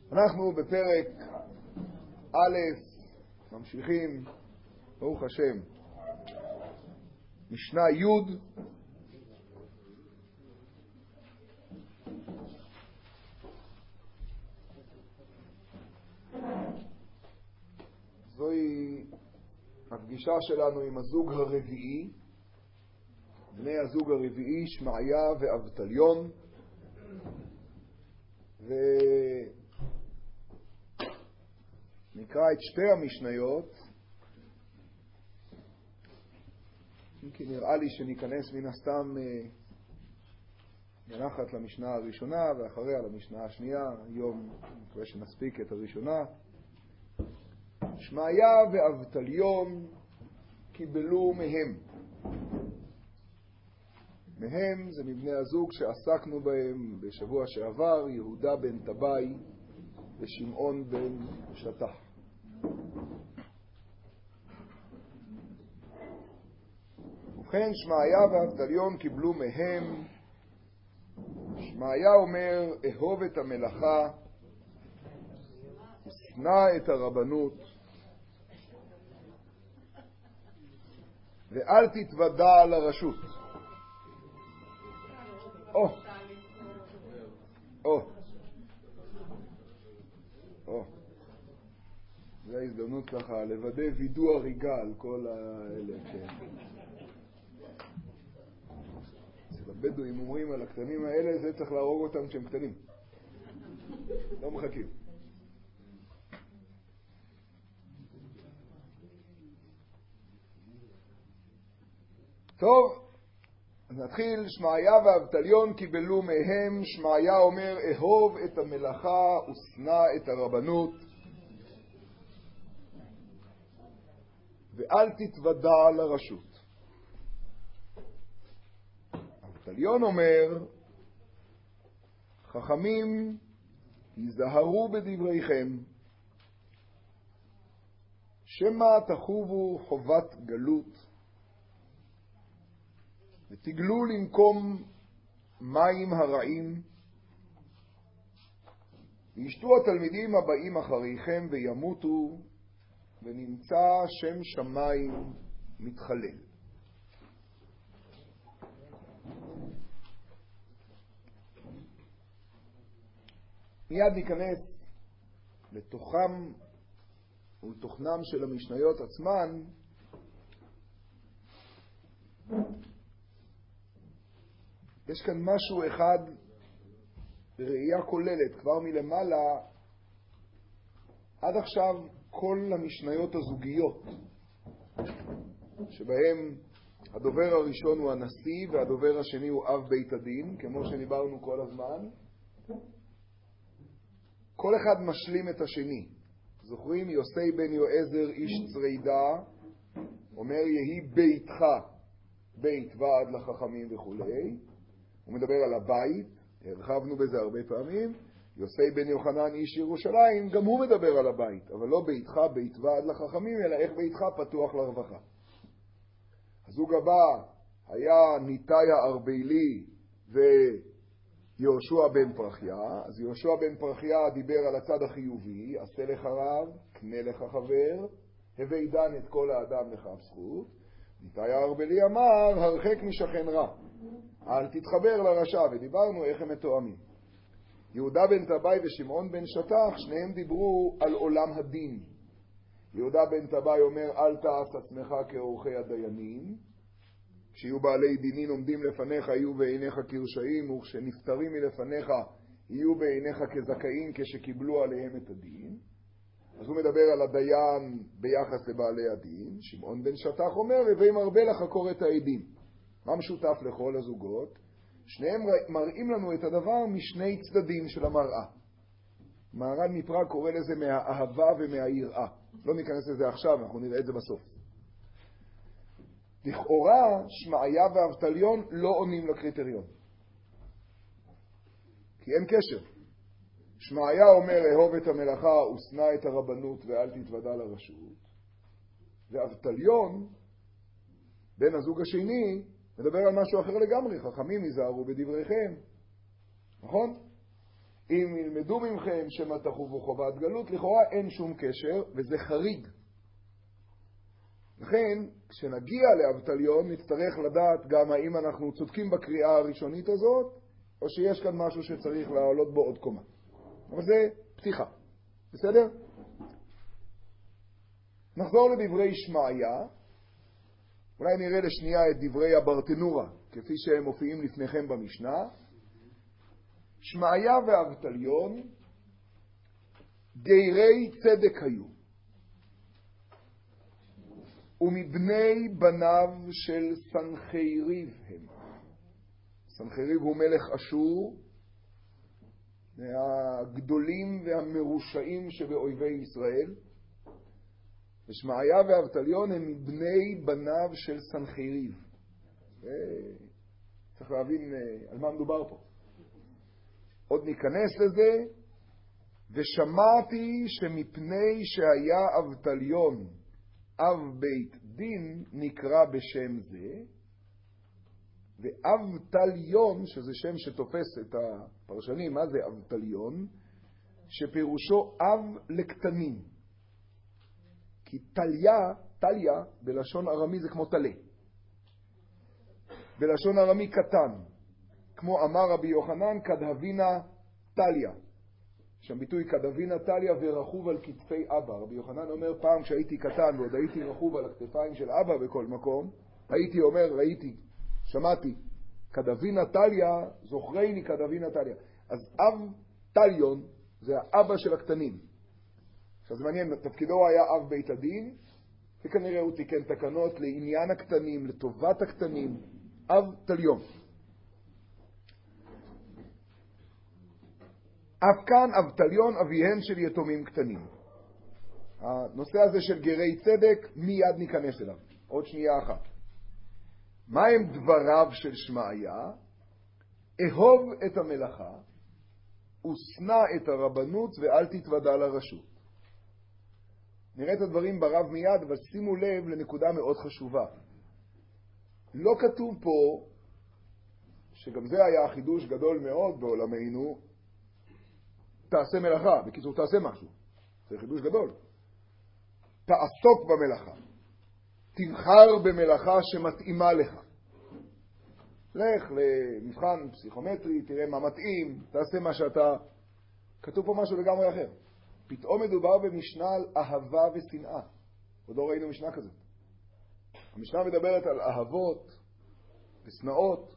אנחנו בפרק א', ממשיכים, ברוך השם, משנה י'. זוהי הפגישה שלנו עם הזוג הרביעי, בני הזוג הרביעי, שמעיה ואבטליון, נקרא את שתי המשניות, כי נראה לי שניכנס מן הסתם מנחת למשנה הראשונה ואחריה למשנה השנייה. היום נקווה שנספיק את הראשונה. שמעיה ואבטליון קיבלו מהם זה מבני הזוג שעסקנו בהם בשבוע שעבר, יהודה בן טבעי ושמעון בן שטח. ובכן, שמעיה ואבטליון קיבלו מהם. שמעיה אומר, אהוב את המלאכה ושנא את הרבנות, ואל תתוודע לרשות. זו ההזדמנות ככה לוודא וידוא הריגה על כל האלה. הבדואים אומרים על הקטנים האלה, זה צריך להרוג אותם כשהם קטנים, לא מחכים. טוב, אז נתחיל. שמעיה ואבטליון קיבלו מהם. שמעיה אומר, אהוב את המלאכה ושנא את הרבנות, ואל תתוודע לרשות. אבטליון אומר, חכמים היזהרו בדבריכם, שמא תחובו חובת גלות, ותגלו למקום מים הרעים, וישתו התלמידים הבאים אחריכם וימותו, ונמצא שם שמיים מתחלל. מיד ניכנס לתוכם ולתוכנם של המשניות עצמן. יש כאן משהו אחד בראייה כוללת, כבר מלמעלה. עד עכשיו כל המשניות הזוגיות, שבהם הדובר הראשון הוא הנשיא והדובר השני הוא אב בית הדין, כמו שדיברנו כל הזמן, כל אחד משלים את השני. זוכרים? יוסי בן יועזר איש צרידה אומר, יהי ביתך בית ועד לחכמים וכו'. הוא מדבר על הבית, הרחבנו בזה הרבה פעמים. יוסי בן יוחנן איש ירושלים, גם הוא מדבר על הבית, אבל לא ביתך בית ועד לחכמים, אלא איך ביתך פתוח לרווחה. הזוג הבא היה ניתאי הארבלי ויהושע בן פרחיה. אז יהושע בן פרחיה דיבר על הצד החיובי, עשה לך רב, קנה לך חבר, הווי דן את כל האדם לכף זכות. ניתאי הארבלי אמר, הרחק משכן רע, אל תתחבר לרשע, ודיברנו איך הם מתואמים. יהודה בן טבעי ושמעון בן שטח, שניהם דיברו על עולם הדין. יהודה בן טבעי אומר, אל תעש עצמך כאורחי הדיינים, כשיהיו בעלי דינים עומדים לפניך יהיו בעיניך כרשעים, וכשנפטרים מלפניך יהיו בעיניך כזכאים כשקיבלו עליהם את הדין. אז הוא מדבר על הדיין ביחס לבעלי הדין. שמעון בן שטח אומר, הווי מרבה לחקור את העדים. מה משותף לכל הזוגות? שניהם מראים לנו את הדבר משני צדדים של המראה. מהר"ן מפראג קורא לזה מהאהבה ומהיראה. לא ניכנס לזה עכשיו, אנחנו נראה את זה בסוף. לכאורה שמעיה ואבטליון לא עונים לקריטריון, כי אין קשר. שמעיה אומר, אהוב את המלאכה ושנא את הרבנות ואל תתוודע לרשות, ואבטליון בן הזוג השני מדבר על משהו אחר לגמרי. חכמים היזהרו בדבריכם, נכון? אם ילמדו ממכם שמא תחובו חובת גלות, לכאורה אין שום קשר, וזה חריג. לכן, כשנגיע לאבטליון, נצטרך לדעת גם האם אנחנו צודקים בקריאה הראשונית הזאת, או שיש כאן משהו שצריך לעלות בו עוד קומה. אבל זה פתיחה. בסדר? נחזור לדברי שמעיה. אולי נראה לשנייה את דברי הברטנורה, כפי שהם מופיעים לפניכם במשנה. שמעיה ואבטליון, גיירי צדק היו, ומבני בניו של סנחריב הם. סנחריב הוא מלך אשור, מהגדולים והמרושעים שבאויבי ישראל. ושמעיה ואבטליון הם מבני בניו של סנחריב. צריך להבין על מה מדובר פה. עוד ניכנס לזה. ושמעתי שמפני שהיה אבטליון אב בית דין נקרא בשם זה, ואבטליון, שזה שם שתופס את הפרשנים, מה זה אבטליון? שפירושו אב לקטנים. כי תליה בלשון ארמי זה כמו תלה. בלשון ארמי קטן. כמו אמר רבי יוחנן, כדהבינה תליה. שם ביטוי כדהבינה תליה ורכוב על כתפי אבא. רבי יוחנן אומר פעם כשהייתי קטן ועוד הייתי רכוב על הכתפיים של אבא בכל מקום, הייתי אומר, שמעתי, כדהבינה תליה, זוכרני כדהבינה תליה. אז אב טליון זה האבא של הקטנים. עכשיו זה מעניין, תפקידו היה אב בית הדין, וכנראה הוא תיקן תקנות לעניין הקטנים, לטובת הקטנים, אב טליון. אף כאן אבטליון אביהם של יתומים קטנים. הנושא הזה של גרי צדק, מיד ניכנס אליו. עוד שנייה אחת. מה הם דבריו של שמעיה? אהוב את המלאכה, ושנא את הרבנות ואל תתוודע לרשות. נראה את הדברים ברב מיד, אבל שימו לב לנקודה מאוד חשובה. לא כתוב פה, שגם זה היה חידוש גדול מאוד בעולמנו, תעשה מלאכה, בקיצור תעשה משהו. זה חידוש גדול. תעסוק במלאכה. תבחר במלאכה שמתאימה לך. לך למבחן פסיכומטרי, תראה מה מתאים, תעשה מה שאתה... כתוב פה משהו לגמרי אחר. פתאום מדובר במשנה על אהבה ושנאה. עוד לא ראינו משנה כזאת. המשנה מדברת על אהבות ושנאות.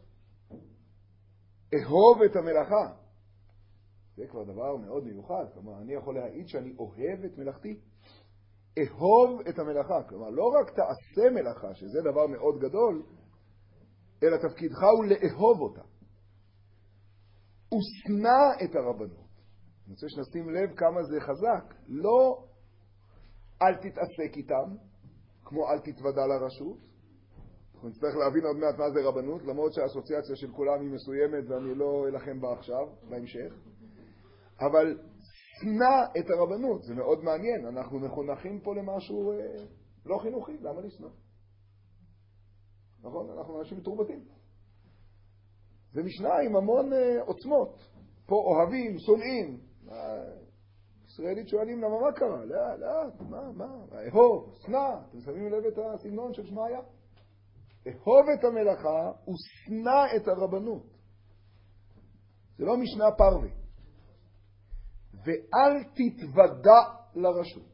אהוב את המלאכה. זה כבר דבר מאוד מיוחד. כלומר, אני יכול להעיד שאני אוהב את מלאכתי. אהוב את המלאכה. כלומר, לא רק תעשה מלאכה, שזה דבר מאוד גדול, אלא תפקידך הוא לאהוב אותה. ושנא את הרבנות. אני רוצה שנשים לב כמה זה חזק. לא אל תתעסק איתם, כמו אל תתוודע לרשות. אנחנו נצטרך להבין עוד מעט מה זה רבנות, למרות שהאסוציאציה של כולם היא מסוימת ואני לא אלחם בה עכשיו, בהמשך. אבל שנא את הרבנות, זה מאוד מעניין. אנחנו מחונכים פה למשהו לא חינוכי, למה לשנוא? נכון? אנחנו אנשים מתורבתים. זה משנה עם המון עוצמות. פה אוהבים, שונאים. ישראלית שואלים למה מה קרה? מה? אהוב, שנא. אתם שמים לב את הסגנון של שמעיה? אהוב את המלאכה ושנא את הרבנות. זה לא משנה פרווה. ואל תתוודע לרשות.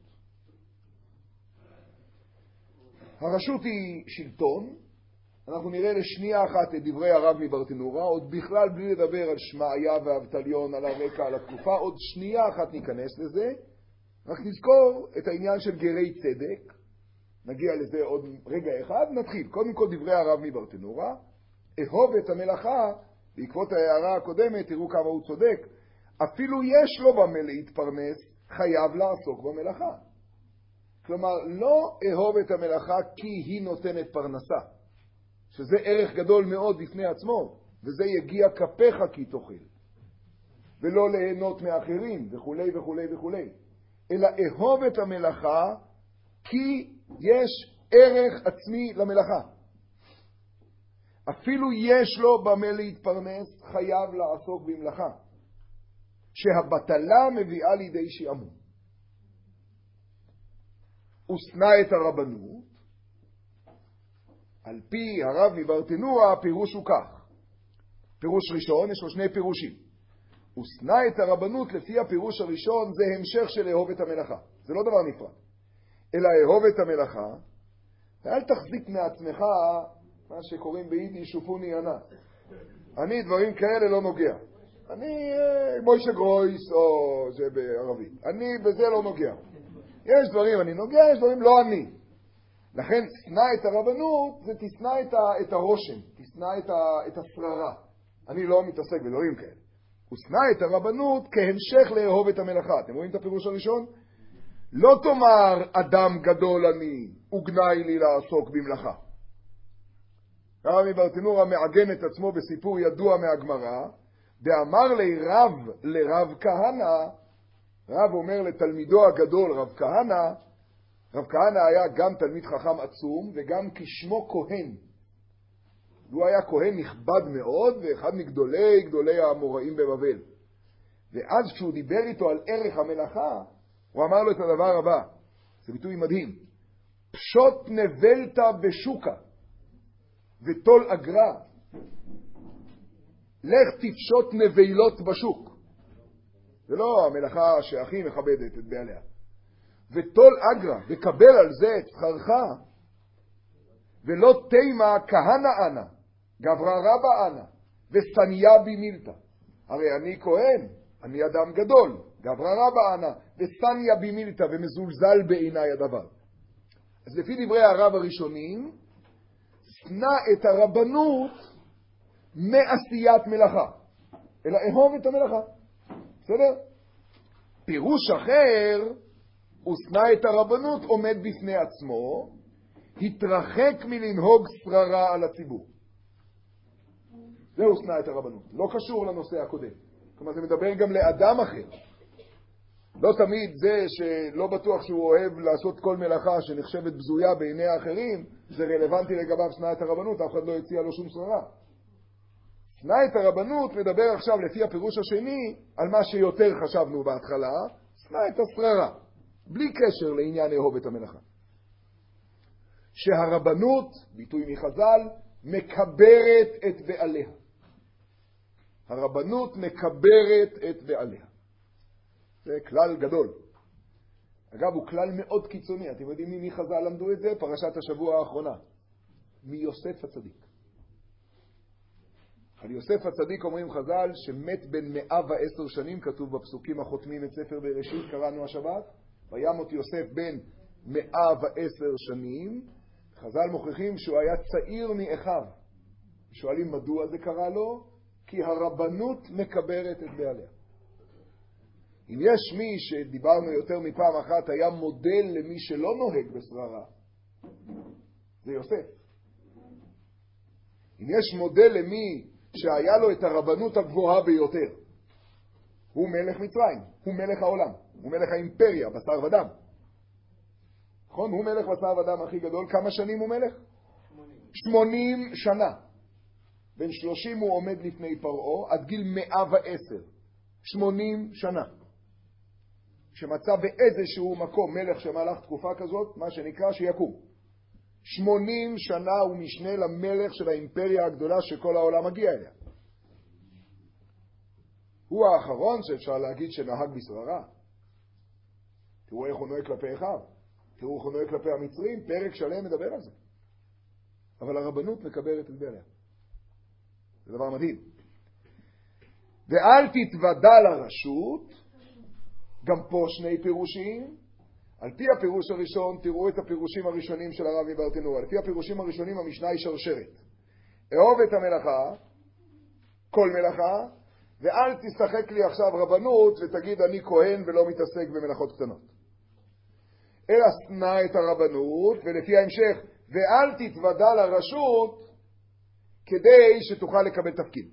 הרשות היא שלטון. אנחנו נראה לשנייה אחת את דברי הרב מברטנורה, עוד בכלל בלי לדבר על שמעיה ואבטליון, על הרקע, על התקופה, עוד שנייה אחת ניכנס לזה. רק נזכור את העניין של גרי צדק. נגיע לזה עוד רגע אחד. נתחיל. קודם כל דברי הרב מברטנורה. אהוב את המלאכה, בעקבות ההערה הקודמת, תראו כמה הוא צודק. אפילו יש לו במה להתפרנס, חייב לעסוק במלאכה. כלומר, לא אהוב את המלאכה כי היא נותנת פרנסה, שזה ערך גדול מאוד בפני עצמו, וזה יגיע כפיך כי תאכל, ולא ליהנות מאחרים, וכו' וכו' וכו'. אלא אהוב את המלאכה כי יש ערך עצמי למלאכה. אפילו יש לו במה להתפרנס, חייב לעסוק במלאכה. שהבטלה מביאה לידי שעמום. ושנא את הרבנות, על פי הרב מברטנורה הפירוש הוא כך. פירוש ראשון, יש לו שני פירושים. ושנא את הרבנות לפי הפירוש הראשון זה המשך של אהוב את המלאכה. זה לא דבר נפרד. אלא אהוב את המלאכה, ואל תחזיק מעצמך מה שקוראים ביידיש שופוני ענה. אני דברים כאלה לא נוגע. אני מוישה גרויס או זה בערבית. אני בזה לא נוגע. יש דברים אני נוגע, יש דברים לא אני. לכן תשנא את הרבנות זה תשנא את הרושם, תשנא את השררה. אני לא מתעסק בדברים כאלה. ושנא את הרבנות כהמשך לאהוב את המלאכה. אתם רואים את הפירוש הראשון? לא תאמר אדם גדול אני וגנאי לי לעסוק במלאכה. הרב מברטנורה מעגן את עצמו בסיפור ידוע מהגמרא, ואמר לי רב לרב כהנא, רב אומר לתלמידו הגדול רב כהנא, רב כהנא היה גם תלמיד חכם עצום וגם כשמו כהן. הוא היה כהן נכבד מאוד ואחד מגדולי האמוראים בבבל. ואז כשהוא דיבר איתו על ערך המלאכה, הוא אמר לו את הדבר הבא, זה ביטוי מדהים, פשוט נבלת בשוקה ותול אגרה, לך תפשוט נבילות בשוק. זה לא המלאכה שהכי מכבדת את בעליה. ותול אגרה, וקבל על זה את שכרך, ולא תימה כהנא אנה, גברא רבא אנה, וסניה בי מילתא. הרי אני כהן, אני אדם גדול, גברא רבא אנה, וסניה בי מילתא, ומזולזל בעיניי הדבר. אז לפי דברי הרב הראשונים, שנא את הרבנות מעשיית מלאכה, אלא אהוב את המלאכה. בסדר? פירוש אחר, ושנא את הרבנות עומד בפני עצמו, התרחק מלנהוג שררה על הציבור. זהו שנא את הרבנות. לא קשור לנושא הקודם. כלומר, זה מדבר גם לאדם אחר. לא תמיד זה שלא בטוח שהוא אוהב לעשות כל מלאכה שנחשבת בזויה בעיני האחרים, זה רלוונטי לגביו שנא את הרבנות, אף אחד לא הציע לו שום שררה. שנא את הרבנות מדבר עכשיו לפי הפירוש השני על מה שיותר חשבנו בהתחלה, שנא את השררה, בלי קשר לעניין אהוב את המלאכה. שהרבנות, ביטוי מחז"ל, מקברת את בעליה. הרבנות מקברת את בעליה. זה כלל גדול. אגב, הוא כלל מאוד קיצוני. אתם יודעים מי חז"ל למדו את זה? פרשת השבוע האחרונה. מיוסף הצדיק. על יוסף הצדיק אומרים חז"ל שמת בן 110 שנים, כתוב בפסוקים החותמים את ספר בראשית, קראנו השבת, וימות יוסף בן 110 שנים. חז"ל מוכיחים שהוא היה צעיר מאחיו. שואלים מדוע זה קרה לו? כי הרבנות מקברת את בעליה. אם יש מי שדיברנו יותר מפעם אחת היה מודל למי שלא נוהג בשררה, זה יוסף. אם יש מודל למי שהיה לו את הרבנות הגבוהה ביותר, הוא מלך מצרים, הוא מלך העולם, הוא מלך האימפריה, בשר ודם. נכון? הוא מלך בשר ודם הכי גדול. כמה שנים הוא מלך? 80 שנה. בין 30 הוא עומד לפני פרעה עד גיל 110. 80 שנה. שמצא באיזשהו מקום מלך שמלך תקופה כזאת, מה שנקרא שיקום. 80 שנה הוא משנה למלך של האימפריה הגדולה שכל העולם מגיע אליה. הוא האחרון שאפשר להגיד שנהג בשררה. תראו איך הוא נוהג כלפי אחיו. תראו איך הוא נוהג כלפי המצרים. פרק שלם מדבר על זה. אבל הרבנות מקברת את בעליה. זה דבר מדהים. ואל תתוודע לרשות, גם פה שני פירושים. על פי הפירוש הראשון, תראו את הפירושים הראשונים של הרב מברטנורה. על פי הפירושים הראשונים המשנה היא שרשרת. אהוב את המלאכה, כל מלאכה, ואל תשחק לי עכשיו רבנות ותגיד אני כהן ולא מתעסק במלאכות קטנות. אלא שנא את הרבנות, ולפי ההמשך, ואל תתוודע לרשות כדי שתוכל לקבל תפקיד.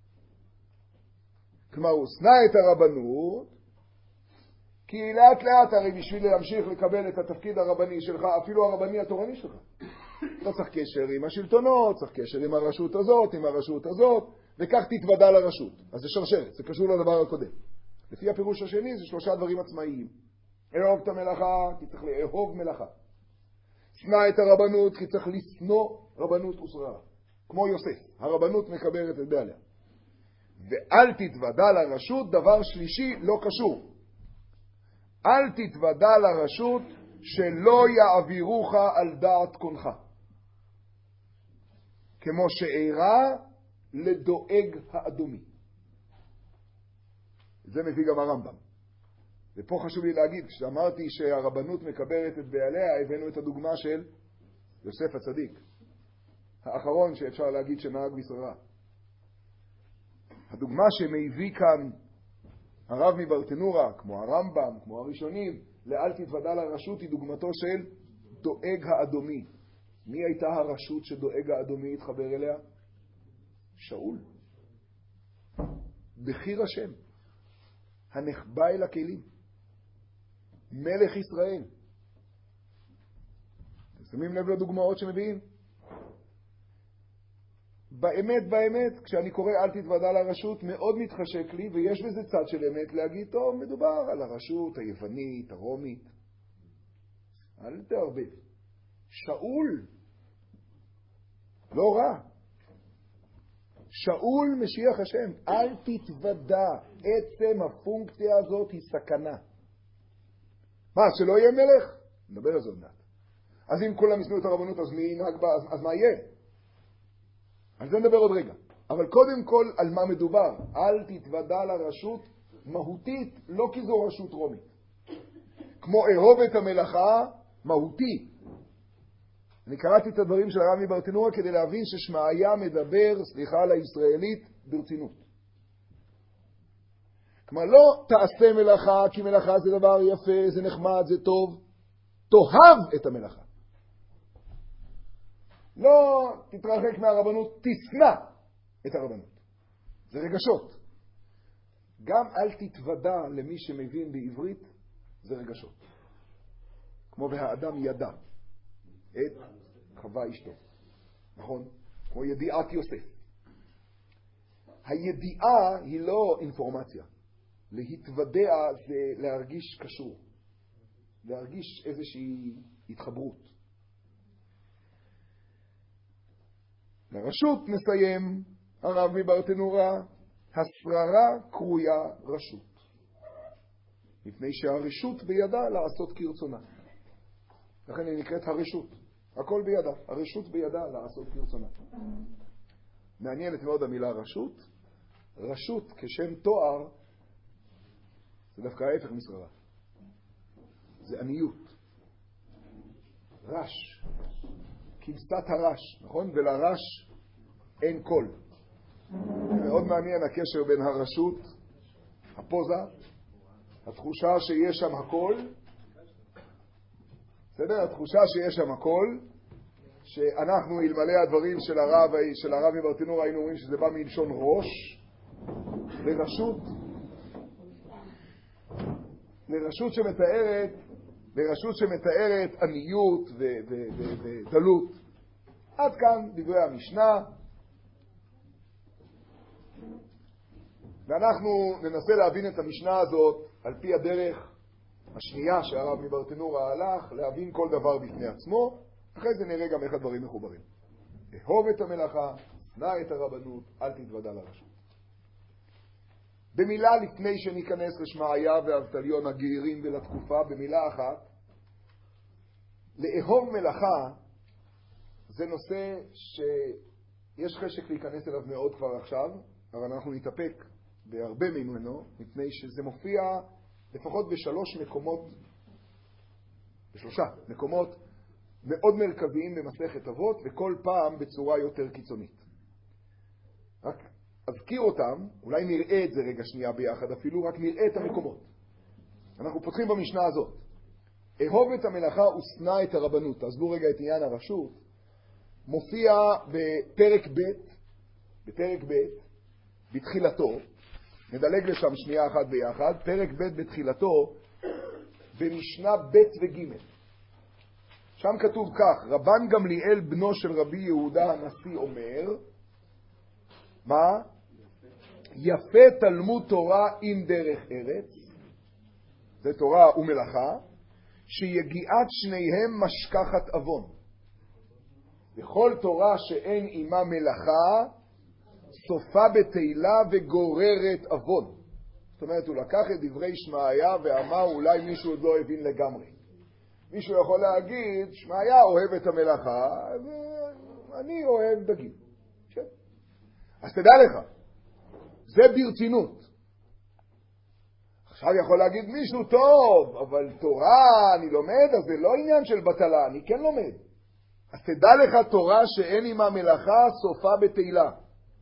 כלומר, הוא שנא את הרבנות, כי לאט לאט הרי בשביל להמשיך לקבל את התפקיד הרבני שלך, אפילו הרבני התורני שלך. אתה צריך קשר עם השלטונות, צריך קשר עם הרשות הזאת, עם הרשות הזאת, וכך תתוודע לרשות. אז זה שרשרת, זה קשור לדבר הקודם. לפי הפירוש השני זה 3 דברים עצמאיים. אהוב את המלאכה, כי צריך לאהוב מלאכה. שנא את הרבנות, כי צריך לשנוא רבנות ושררה. כמו יוסף, הרבנות מקברת את בעליה. ואל תתוודע לרשות, דבר שלישי לא קשור. אל תתוודע לרשות שלא יעבירוך על דעת קונך. כמו שאירה לדואג האדומי. זה מביא גם הרמב"ם. ופה חשוב לי להגיד, כשאמרתי שהרבנות מקברת את בעליה, הבאנו את הדוגמה של יוסף הצדיק. האחרון שאפשר להגיד שנהג בשררה. הדוגמה שמביא כאן הרב מברטנורה, כמו הרמב"ם, כמו הראשונים, לאל תתוודע לרשות, היא דוגמתו של דואג האדומי. מי הייתה הרשות שדואג האדומי התחבר אליה? שאול. בחיר השם. הנחבא אל הכלים. מלך ישראל. אתם שמים לב לדוגמאות שמביאים? באמת, כשאני קורא אל תתוודע לרשות, מאוד מתחשק לי, ויש בזה צד של אמת להגיד, טוב, מדובר על הרשות היוונית, הרומית. אל תערבב. שאול, לא רע. שאול משיח השם, אל תתוודע. עצם הפונקציה הזאת היא סכנה. מה, שלא יהיה מלך? נדבר על זה עוד מעט. אז אם כולם ישנאו את הרבנות, אז מי ינהג בה? אז מה יהיה? על זה נדבר עוד רגע. אבל קודם כל, על מה מדובר? אל תתוודע לרשות מהותית, לא כי זו רשות רומית. כמו אהוב את המלאכה, מהותי. אני קראתי את הדברים של הרב מברטנורה כדי להבין ששמעיה מדבר, סליחה על הישראלית, ברצינות. כלומר, לא תעשה מלאכה, כי מלאכה זה דבר יפה, זה נחמד, זה טוב. תאהב את המלאכה. לא תתרחק מהרבנות, תשנא את הרבנות. זה רגשות. גם אל תתוודע למי שמבין בעברית, זה רגשות. כמו והאדם ידע את חווה אשתו. נכון? כמו ידיעת יוסף. הידיעה היא לא אינפורמציה. להתוודע זה להרגיש קשור. להרגיש איזושהי התחברות. לרשות נסיים, הרב מברטנורה, השררה קרויה רשות. מפני שהרשות בידה לעשות כרצונה. לכן היא נקראת הרשות. הכל בידה. הרשות בידה לעשות כרצונה. מעניינת מאוד המילה רשות. רשות כשם תואר זה דווקא ההפך משררה. זה עניות. רש. כבשת הרש, נכון? ולרש אין קול. זה מאוד מעניין הקשר בין הרשות, הפוזה, התחושה שיש שם הכל. בסדר? התחושה שיש שם הכל, שאנחנו אלמלא הדברים של הרב מברטנורה היינו אומרים שזה בא מלשון ראש, לרשות שמתארת עניות ודלות. עד כאן דברי המשנה. ואנחנו ננסה להבין את המשנה הזאת על פי הדרך השנייה שהרב מברטנורה הלך, להבין כל דבר בפני עצמו. אחרי זה נראה גם איך הדברים מחוברים. אהוב את המלאכה, שנא את הרבנות, אל תתוודע לרשות. במילה לפני שניכנס לשמעיה ואבטליון הגאירים ולתקופה, במילה אחת, לאהוב מלאכה זה נושא שיש חשק להיכנס אליו מאוד כבר עכשיו, אבל אנחנו נתאפק בהרבה ממנו, מפני שזה מופיע לפחות בשלושה מקומות מאוד מרכזיים במסכת אבות, וכל פעם בצורה יותר קיצונית. רק אזכיר אותם, אולי נראה את זה רגע שנייה ביחד אפילו, רק נראה את המקומות. אנחנו פותחים במשנה הזאת. אהוב את המלאכה ושנא את הרבנות. תעזבו רגע את עניין הרשות. מופיע בפרק ב', בתחילתו, נדלג לשם שנייה אחת ביחד, פרק ב' בתחילתו, במשנה ב' וג'. שם כתוב כך, רבן גמליאל בנו של רבי יהודה הנשיא אומר, מה? יפה תלמוד תורה עם דרך ארץ, זה תורה ומלאכה, שיגיעת שניהם משכחת אבון. בכל תורה שאין עימה מלאכה, סופה בתהילה וגוררת אבון. זאת אומרת, הוא לקח את דברי שמעיה ואמר, אולי מישהו עוד לא הבין לגמרי. מישהו יכול להגיד, שמעיה אוהב את המלאכה, ואני אוהב דגים. כן? אז תדע לך, זה ברצינות. עכשיו יכול להגיד מישהו, טוב, אבל תורה אני לומד, אז זה לא עניין של בטלה, אני כן לומד. אז תדע לך תורה שאין עימה מלאכה, סופה בתהילה.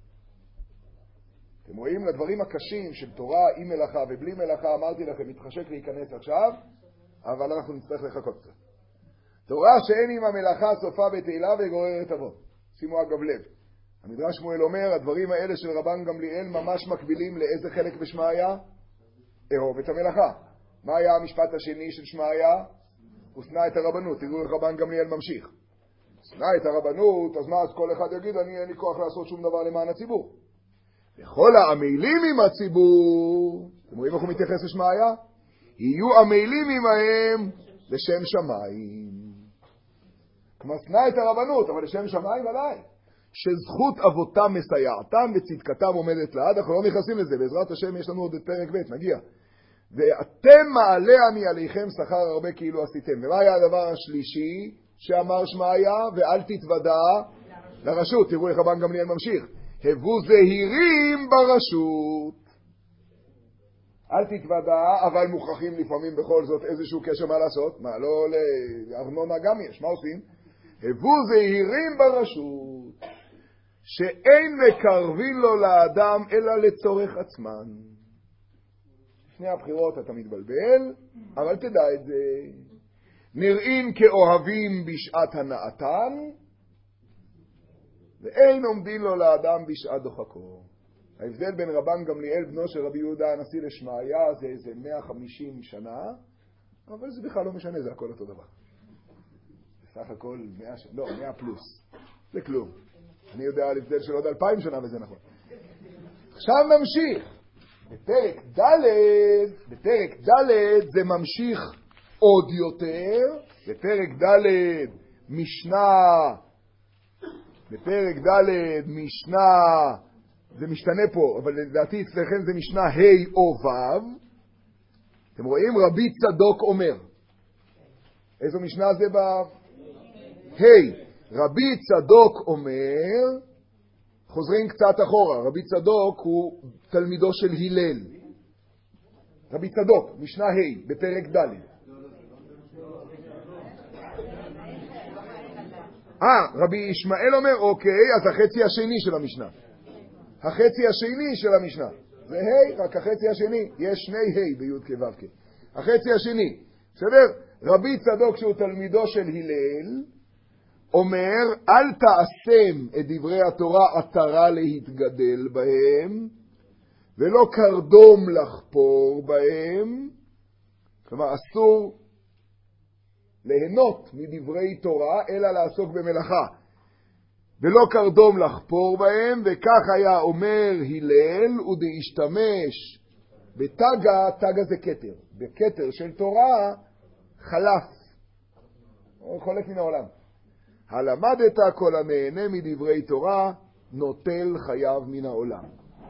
אתם רואים לדברים הקשים של תורה עם מלאכה ובלי מלאכה, אמרתי לכם, מתחשק להיכנס עכשיו, אבל אנחנו נצטרך לחכות קצת. תורה שאין עימה מלאכה, סופה בתהילה וגוררת אבון. שימו אגב לב. המדרש שמואל אומר, הדברים האלה של רבן גמליאל ממש מקבילים לאיזה חלק בשמעיה? אהוב את המלאכה. מה היה המשפט השני של שמעיה? הוא שנא את הרבנות. תראו איך רבן גמליאל ממשיך. שנא את הרבנות, אז מה, אז כל אחד יגיד, אני אין לי כוח לעשות שום דבר למען הציבור. וכל העמלים עם הציבור, אתם רואים איך הוא מתייחס לשמעיה? יהיו עמלים עמהם לשם שמיים. כלומר, שנא את הרבנות, אבל לשם שמיים עליי. שזכות אבותם מסייעתם וצדקתם עומדת לעד. אנחנו לא נכנסים לזה, בעזרת השם יש לנו עוד את פרק ב', נגיע. ואתם מעלה אני עליכם שכר הרבה כאילו עשיתם. ומה היה הדבר השלישי שאמר שמעיה? ואל תתוודע לרשות. תראו איך רבן גמליאל ממשיך. הבו זהירים ברשות. אל תתוודע, אבל מוכרחים לפעמים בכל זאת איזשהו קשר מה לעשות. מה, לא לארנונה גם יש, מה עושים? הבו זהירים ברשות, שאין מקרבין לו לאדם אלא לצורך עצמן. לפני הבחירות אתה מתבלבל, אבל תדע את זה. נראים כאוהבים בשעת הנאתן, ואין עומדים לו לאדם בשעת דוחקו. ההבדל בין רבן גמליאל בנו של רבי יהודה הנשיא לשמעיה זה איזה 150 שנה, אבל זה בכלל לא משנה, זה הכל אותו דבר. בסך הכל 100 שנה, לא, 100 פלוס. זה כלום. אני יודע על הבדל של עוד 2000 שנה וזה נכון. עכשיו נמשיך. בפרק ד' זה ממשיך עוד יותר. בפרק ד' משנה, זה משתנה פה, אבל לדעתי אצלכם זה משנה ה' או ו'. אתם רואים? רבי צדוק אומר. איזו משנה זה ה'. רבי צדוק אומר, חוזרים קצת אחורה, רבי צדוק הוא תלמידו של הלל. רבי צדוק, משנה ה' בפרק ד'. רבי ישמעאל אומר, אוקיי, אז החצי השני של המשנה. החצי השני של המשנה. זה ה', רק החצי השני. יש שני ה' בי' כו' כ'. החצי השני. בסדר? רבי צדוק שהוא תלמידו של הלל, אומר, אל תעשם את דברי התורה עטרה להתגדל בהם, ולא קרדום לחפור בהם. כלומר, אסור ליהנות מדברי תורה, אלא לעסוק במלאכה. ולא קרדום לחפור בהם, וכך היה אומר הלל, ודהשתמש בתגה, תגה זה כתר. בכתר של תורה, חלף. חולק מן העולם. הלמדת כל הנהנה מדברי תורה, נוטל חייו מן העולם.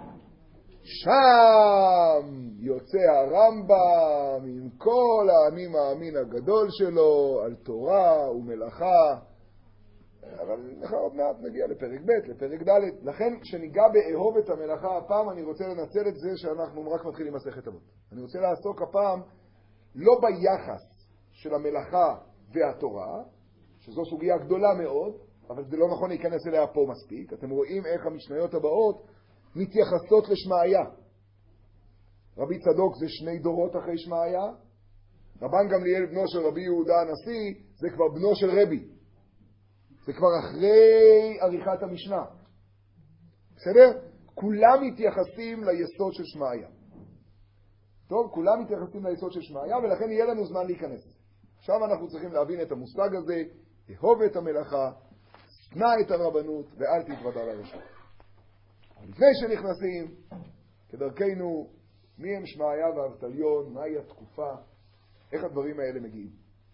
שם יוצא הרמב"ם עם כל האני מאמין הגדול שלו על תורה ומלאכה. אבל עוד מעט נגיע לפרק ב', לפרק ד'. לכן כשניגע באהוב את המלאכה הפעם, אני רוצה לנצל את זה שאנחנו רק מתחילים מסכת אבות. אני רוצה לעסוק הפעם לא ביחס של המלאכה והתורה, שזו סוגיה גדולה מאוד, אבל זה לא נכון להיכנס אליה פה מספיק. אתם רואים איך המשניות הבאות מתייחסות לשמעיה. רבי צדוק זה 2 דורות אחרי שמעיה. רבן גמליאל בנו של רבי יהודה הנשיא זה כבר בנו של רבי. זה כבר אחרי עריכת המשנה. בסדר? כולם מתייחסים ליסוד של שמעיה. טוב, כולם מתייחסים ליסוד של שמעיה, ולכן יהיה לנו זמן להיכנס. עכשיו אנחנו צריכים להבין את המושג הזה, אהוב את המלאכה, שנא את הרבנות, ואל תתוודע לרשות. לפני שנכנסים, כדרכנו, מי הם שמעיה ואבטליון, מהי התקופה, איך הדברים האלה מגיעים.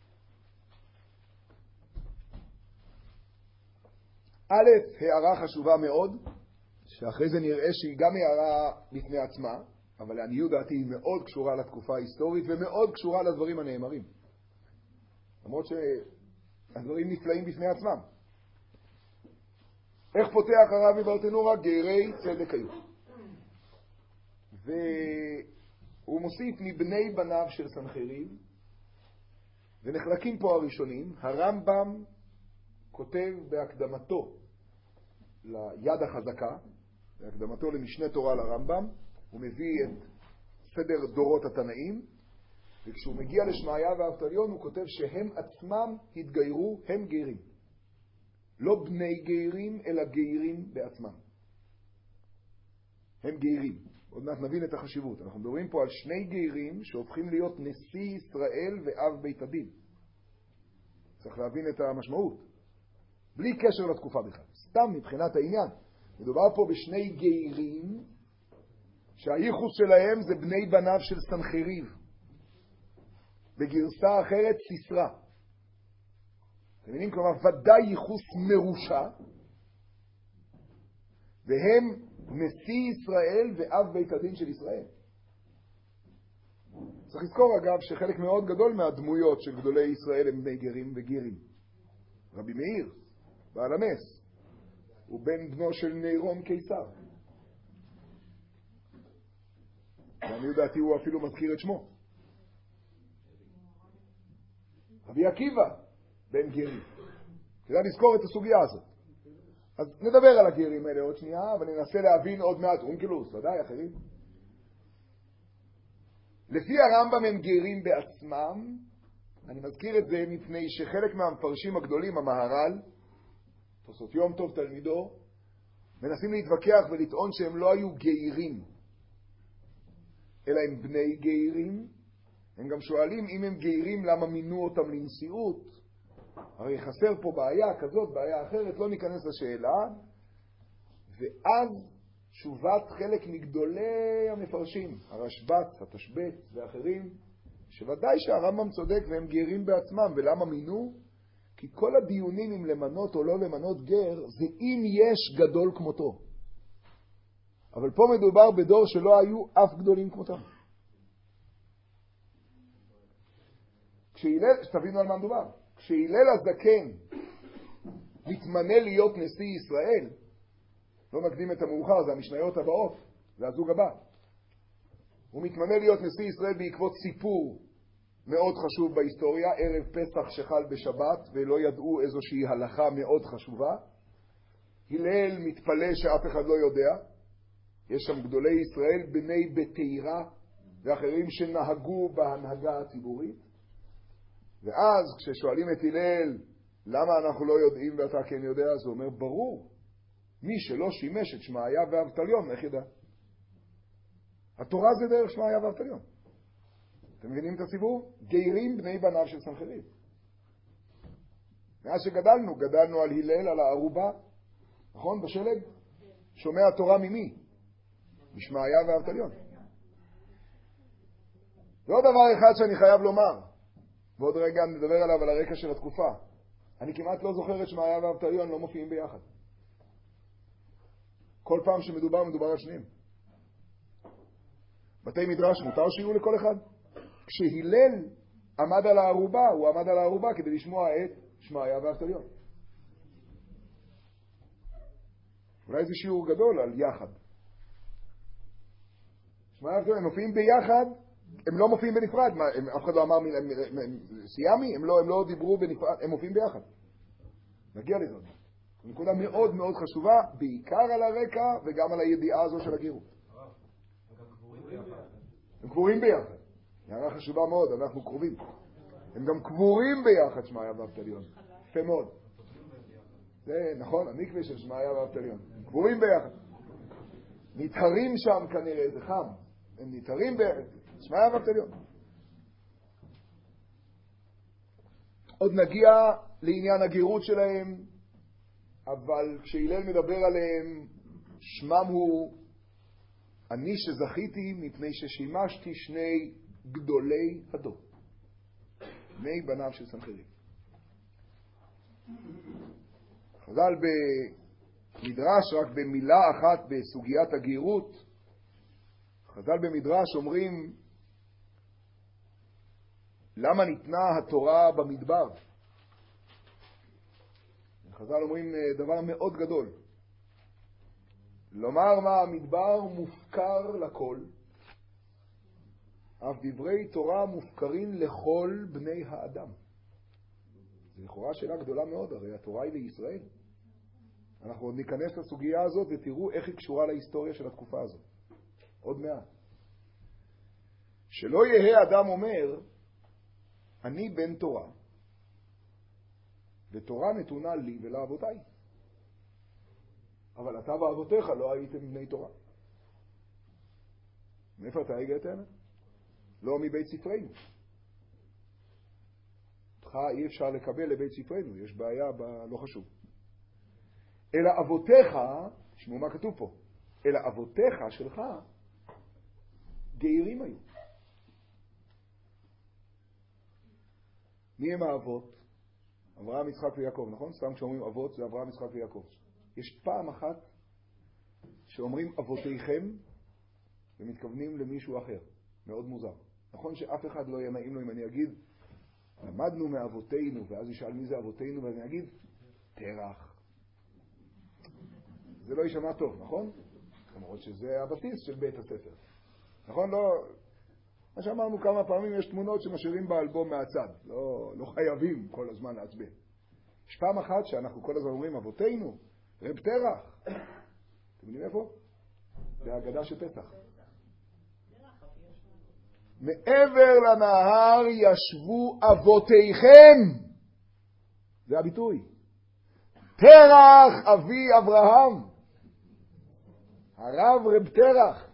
א', הערה חשובה מאוד, שאחרי זה נראה שהיא גם הערה בפני עצמה, אבל לעניות דעתי היא מאוד קשורה לתקופה ההיסטורית ומאוד קשורה לדברים הנאמרים. למרות שהדברים נפלאים בפני עצמם. איך פותח הרב מברטנורה? גרי צדק היו. והוא מוסיף מבני בניו של סנחריב, ונחלקים פה הראשונים. הרמב"ם כותב בהקדמתו ליד החזקה, בהקדמתו למשנה תורה לרמב"ם, הוא מביא את סדר דורות התנאים, וכשהוא מגיע לשמעיה ואבטליון הוא כותב שהם עצמם התגיירו, הם גיירים. לא בני גיירים, אלא גיירים בעצמם. הם גיירים. עוד מעט נבין את החשיבות. אנחנו מדברים פה על שני גיירים שהופכים להיות נשיא ישראל ואב בית הדין. צריך להבין את המשמעות. בלי קשר לתקופה בכלל. סתם מבחינת העניין. מדובר פה בשני גיירים שהייחוס שלהם זה בני בניו של סנחריב. בגרסה אחרת סיסרא. אתם מבינים? כלומר, ודאי ייחוס מרושע, והם נשיא ישראל ואב בית הדין של ישראל. צריך לזכור אגב שחלק מאוד גדול מהדמויות של גדולי ישראל הם בני גרים וגירים. רבי מאיר, בעל הנס, הוא בן בנו של נירון קיסר. ואני יודעתי הוא אפילו מזכיר את שמו. רבי עקיבא, בן גרים. כדאי לזכור את הסוגיה הזאת. אז נדבר על הגרים האלה עוד שנייה, וננסה להבין עוד מעט אונקלוס, ודאי אחרים. לפי הרמב"ם הם גרים בעצמם. אני מזכיר את זה מפני שחלק מהמפרשים הגדולים, המהר"ל, תוספות יום טוב תלמידו, מנסים להתווכח ולטעון שהם לא היו גיירים, אלא הם בני גיירים. הם גם שואלים אם הם גיירים למה מינו אותם לנשיאות. הרי חסר פה בעיה כזאת, בעיה אחרת, לא ניכנס לשאלה. ואז תשובת חלק מגדולי המפרשים, הרשב"ץ, התשב"ץ ואחרים, שוודאי שהרמב"ם צודק והם גיירים בעצמם. ולמה מינו? כי כל הדיונים אם למנות או לא למנות גר זה אם יש גדול כמותו. אבל פה מדובר בדור שלא היו אף גדולים כמותם. שתבינו על מה מדובר. כשהילל הזקן מתמנה להיות נשיא ישראל, לא נקדים את המאוחר, זה המשניות הבאות, זה הזוג הבא. הוא מתמנה להיות נשיא ישראל בעקבות סיפור מאוד חשוב בהיסטוריה, ערב פסח שחל בשבת ולא ידעו איזושהי הלכה מאוד חשובה. הלל מתפלא שאף אחד לא יודע. יש שם גדולי ישראל, בני בתירה ואחרים שנהגו בהנהגה הציבורית. ואז כששואלים את הלל למה אנחנו לא יודעים ואתה כן יודע, אז הוא אומר ברור, מי שלא שימש את שמעיה ואבטליון, איך ידע? התורה זה דרך שמעיה ואבטליון. אתם מבינים את הסיפור? גיירים בני בניו של סנחריב. מאז גדלנו על הלל, על הערובה, נכון? בשלג? שומע התורה ממי? משמעיה ואבטליון. ועוד דבר אחד שאני חייב לומר, ועוד רגע נדבר עליו על הרקע של התקופה. אני כמעט לא זוכר את שמעיה ואבטליון לא מופיעים ביחד. כל פעם מדובר על שניהם. בתי מדרש מותר שיהיו לכל אחד. כשהלל עמד על הערובה, הוא עמד על הערובה כדי לשמוע את שמעיה ואבטליון. אולי זה שיעור גדול על יחד. שמעיה ואבטליון הם מופיעים ביחד, הם לא מופיעים בנפרד. אף אחד לא אמר סיימי, הם לא דיברו בנפרד, הם מופיעים ביחד. נגיע לזה. נקודה מאוד מאוד חשובה, בעיקר על הרקע וגם על הידיעה הזו של הגירות. הם קבורים ביחד. הערה חשובה מאוד, אנחנו קרובים. הם גם קבורים ביחד, שמעיה ואבטליון. יפה מאוד. זה נכון, המקווה של שמעיה ואבטליון. הם קבורים ביחד. נתהרים שם כנראה, זה חם. הם נתהרים ביחד. שמעיה ואבטליון. עוד נגיע לעניין הגירות שלהם, אבל כשהלל מדבר עליהם, שמם הוא אני שזכיתי מפני ששימשתי שני גדולי הדור, בני בניו של סנחריב. חז"ל במדרש, רק במילה אחת בסוגיית הגרות, חז"ל במדרש אומרים למה ניתנה התורה במדבר. חז"ל אומרים דבר מאוד גדול. לומר מה המדבר מופקר לכל, אף דברי תורה מופקרים לכל בני האדם. זו לכאורה שאלה גדולה מאוד, הרי התורה היא לישראל. אנחנו עוד ניכנס לסוגיה הזאת ותראו איך היא קשורה להיסטוריה של התקופה הזאת. עוד מעט. שלא יהיה אדם אומר, אני בן תורה, ותורה נתונה לי ולאבותיי. אבל אתה ואבותיך לא הייתם בני תורה. מאיפה אתה הגעת הנה? לא מבית ספרנו. אותך אי אפשר לקבל לבית ספרנו, יש בעיה לא חשוב. אלא אבותיך, תשמעו מה כתוב פה, אלא אבותיך שלך גאירים היו. מי הם האבות? אברהם, יצחק ויעקב, נכון? סתם כשאומרים אבות זה אברהם, יצחק ויעקב. יש פעם אחת שאומרים אבותיכם ומתכוונים למישהו אחר. מאוד מוזר. נכון שאף אחד לא יהיה נעים לו אם אני אגיד למדנו מאבותינו, ואז ישאל מי זה אבותינו, ואני אגיד תרח. זה לא יישמע טוב, נכון? למרות שזה הבסיס של בית הספר. נכון? לא... מה שאמרנו כמה פעמים, יש תמונות שמשאירים באלבום מהצד. לא חייבים כל הזמן להצביע. יש פעם אחת שאנחנו כל הזמן אומרים אבותינו, רב תרח. אתם יודעים איפה? זה ההגדה של פסח. מעבר לנהר ישבו אבותיכם. זה הביטוי. תרח אבי אברהם. הרב רב תרח.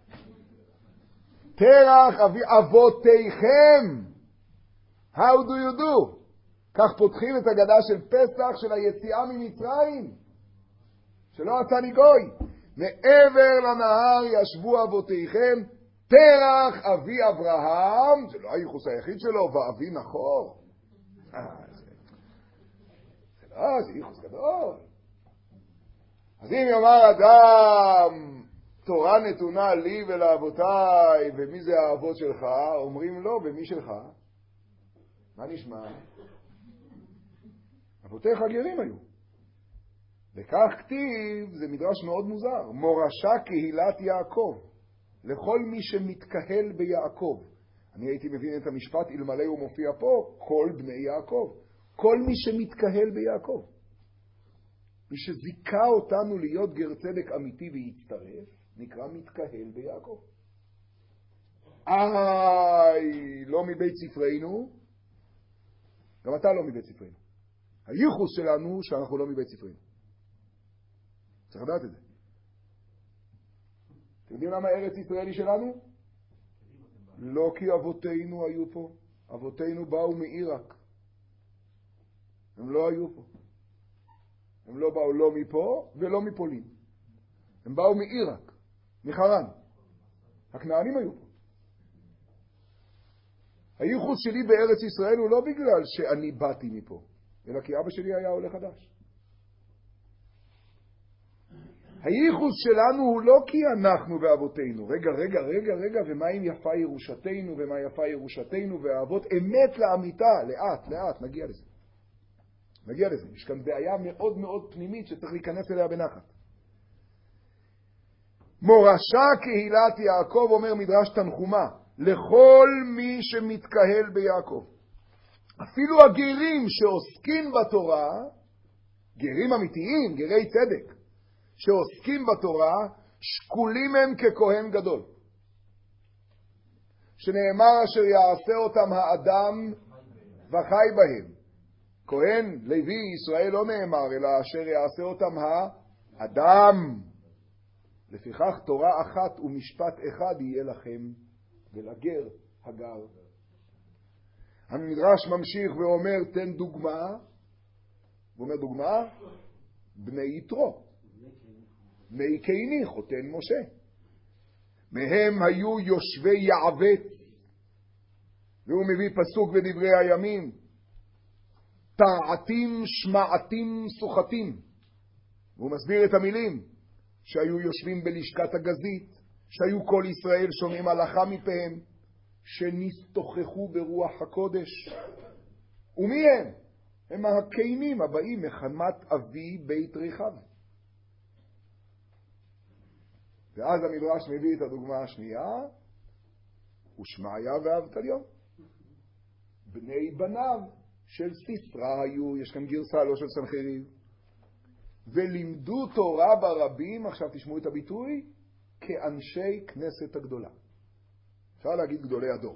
תרח אבי אבותיכם. How do you do? כך פותחים את הגדה של פסח של היציאה ממצרים. שלא עשני גוי. מעבר לנהר ישבו אבותיכם. תרח אבי אברהם, זה לא הייחוס היחיד שלו, ואבי נחור. זה ייחוס גדול. אז אם יאמר אדם, תורה נתונה לי ולאבותיי, ומי זה האבות שלך? אומרים לו, ומי שלך? מה נשמע? אבותיך גרים היו. וכך כתיב, זה מדרש מאוד מוזר, מורשה קהילת יעקב. לכל מי שמתקהל ביעקב. אני הייתי מבין את המשפט, אלמלא הוא מופיע פה, כל בני יעקב. כל מי שמתקהל ביעקב. מי שזיקה אותנו להיות גר צדק אמיתי והצטרף, נקרא מתקהל ביעקב. לא מבית ספרנו, גם אתה לא מבית ספרנו. הייחוס שלנו שאנחנו לא מבית ספרנו. צריך לדעת את זה. אתם יודעים למה ארץ ישראלי שלנו? לא כי אבותינו היו פה. אבותינו באו מעיראק. הם לא היו פה. הם לא באו לא מפה ולא מפולין. הם באו מעיראק, מחרן. הכנענים היו פה. הייחוס שלי בארץ ישראל הוא לא בגלל שאני באתי מפה, אלא כי אבא שלי היה עולה חדש. הייחוס שלנו הוא לא כי אנחנו ואבותינו. רגע, ומה עם יפה ירושתנו, ומה יפה ירושתנו, והאבות אמת לאמיתה, לאט, נגיע לזה. יש כאן בעיה מאוד מאוד פנימית שצריך להיכנס אליה בנחת. מורשה קהילת יעקב, אומר מדרש תנחומה, לכל מי שמתקהל ביעקב. אפילו הגרים שעוסקים בתורה, גרים אמיתיים, גרי צדק, שעוסקים בתורה, שקולים הם ככהן גדול. שנאמר אשר יעשה אותם האדם וחי בהם. כהן, לוי, ישראל לא נאמר, אלא אשר יעשה אותם האדם. לפיכך תורה אחת ומשפט אחד יהיה לכם ולגר הגר. המדרש ממשיך ואומר, תן דוגמה. הוא אומר דוגמה, בני יתרו. בני קייני חותן משה. מהם היו יושבי יעבץ, והוא מביא פסוק בדברי הימים, תרעתים שמעתים סוחתים, והוא מסביר את המילים, שהיו יושבים בלשכת הגזית, שהיו כל ישראל שומעים הלכה מפיהם, שנסתוכחו ברוח הקודש. ומי הם? הם הקיימים הבאים מחמת אבי בית ריחב. ואז המדרש מביא את הדוגמה השנייה, ושמעיה ואבטליון. בני בניו של סיסרא היו, יש כאן גרסה לא של סנחריב, ולימדו תורה ברבים, עכשיו תשמעו את הביטוי, כאנשי כנסת הגדולה. אפשר להגיד גדולי הדור.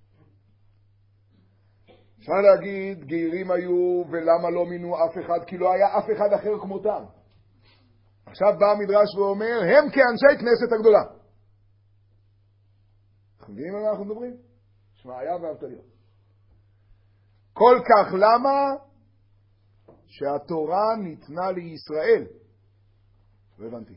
אפשר להגיד גיירים היו ולמה לא מינו אף אחד, כי לא היה אף אחד אחר כמותם. עכשיו בא המדרש ואומר, הם כאנשי כנסת הגדולה. אנחנו מבינים על מה אנחנו מדברים? שמעיה ואבטליון. כל כך למה? שהתורה ניתנה לישראל. לא הבנתי.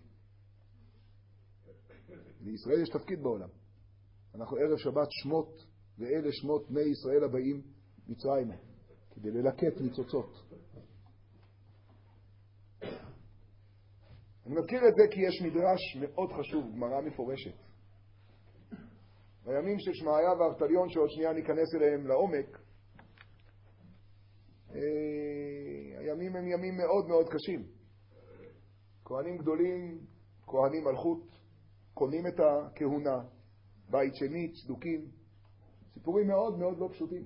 לישראל יש תפקיד בעולם. אנחנו ערב שבת שמות, ואלה שמות בני ישראל הבאים מצרים, כדי ללקט ניצוצות. אני מזכיר את זה כי יש מדרש מאוד חשוב, גמרא מפורשת. בימים של שמעיה ואבטליון, שעוד שנייה ניכנס אליהם לעומק, הימים הם ימים מאוד מאוד קשים. כהנים גדולים, כהנים מלכות, קונים את הכהונה, בית שני, צדוקים, סיפורים מאוד מאוד לא פשוטים.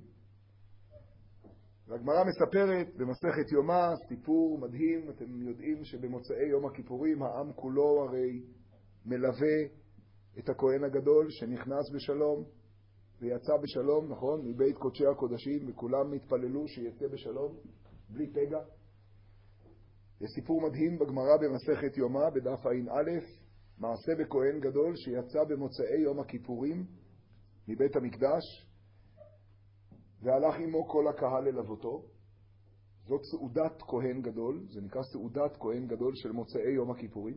והגמרא מספרת במסכת יומא סיפור מדהים. אתם יודעים שבמוצאי יום הכיפורים העם כולו הרי מלווה את הכהן הגדול שנכנס בשלום ויצא בשלום, נכון? מבית קודשי הקודשים, וכולם התפללו שיצא בשלום בלי פגע. יש סיפור מדהים בגמרא במסכת יומא בדף ע"א, מעשה בכהן גדול שיצא במוצאי יום הכיפורים מבית המקדש, והלך עמו כל הקהל ללוותו. זאת סעודת כהן גדול, זה נקרא סעודת כהן גדול של מוצאי יום הכיפורים.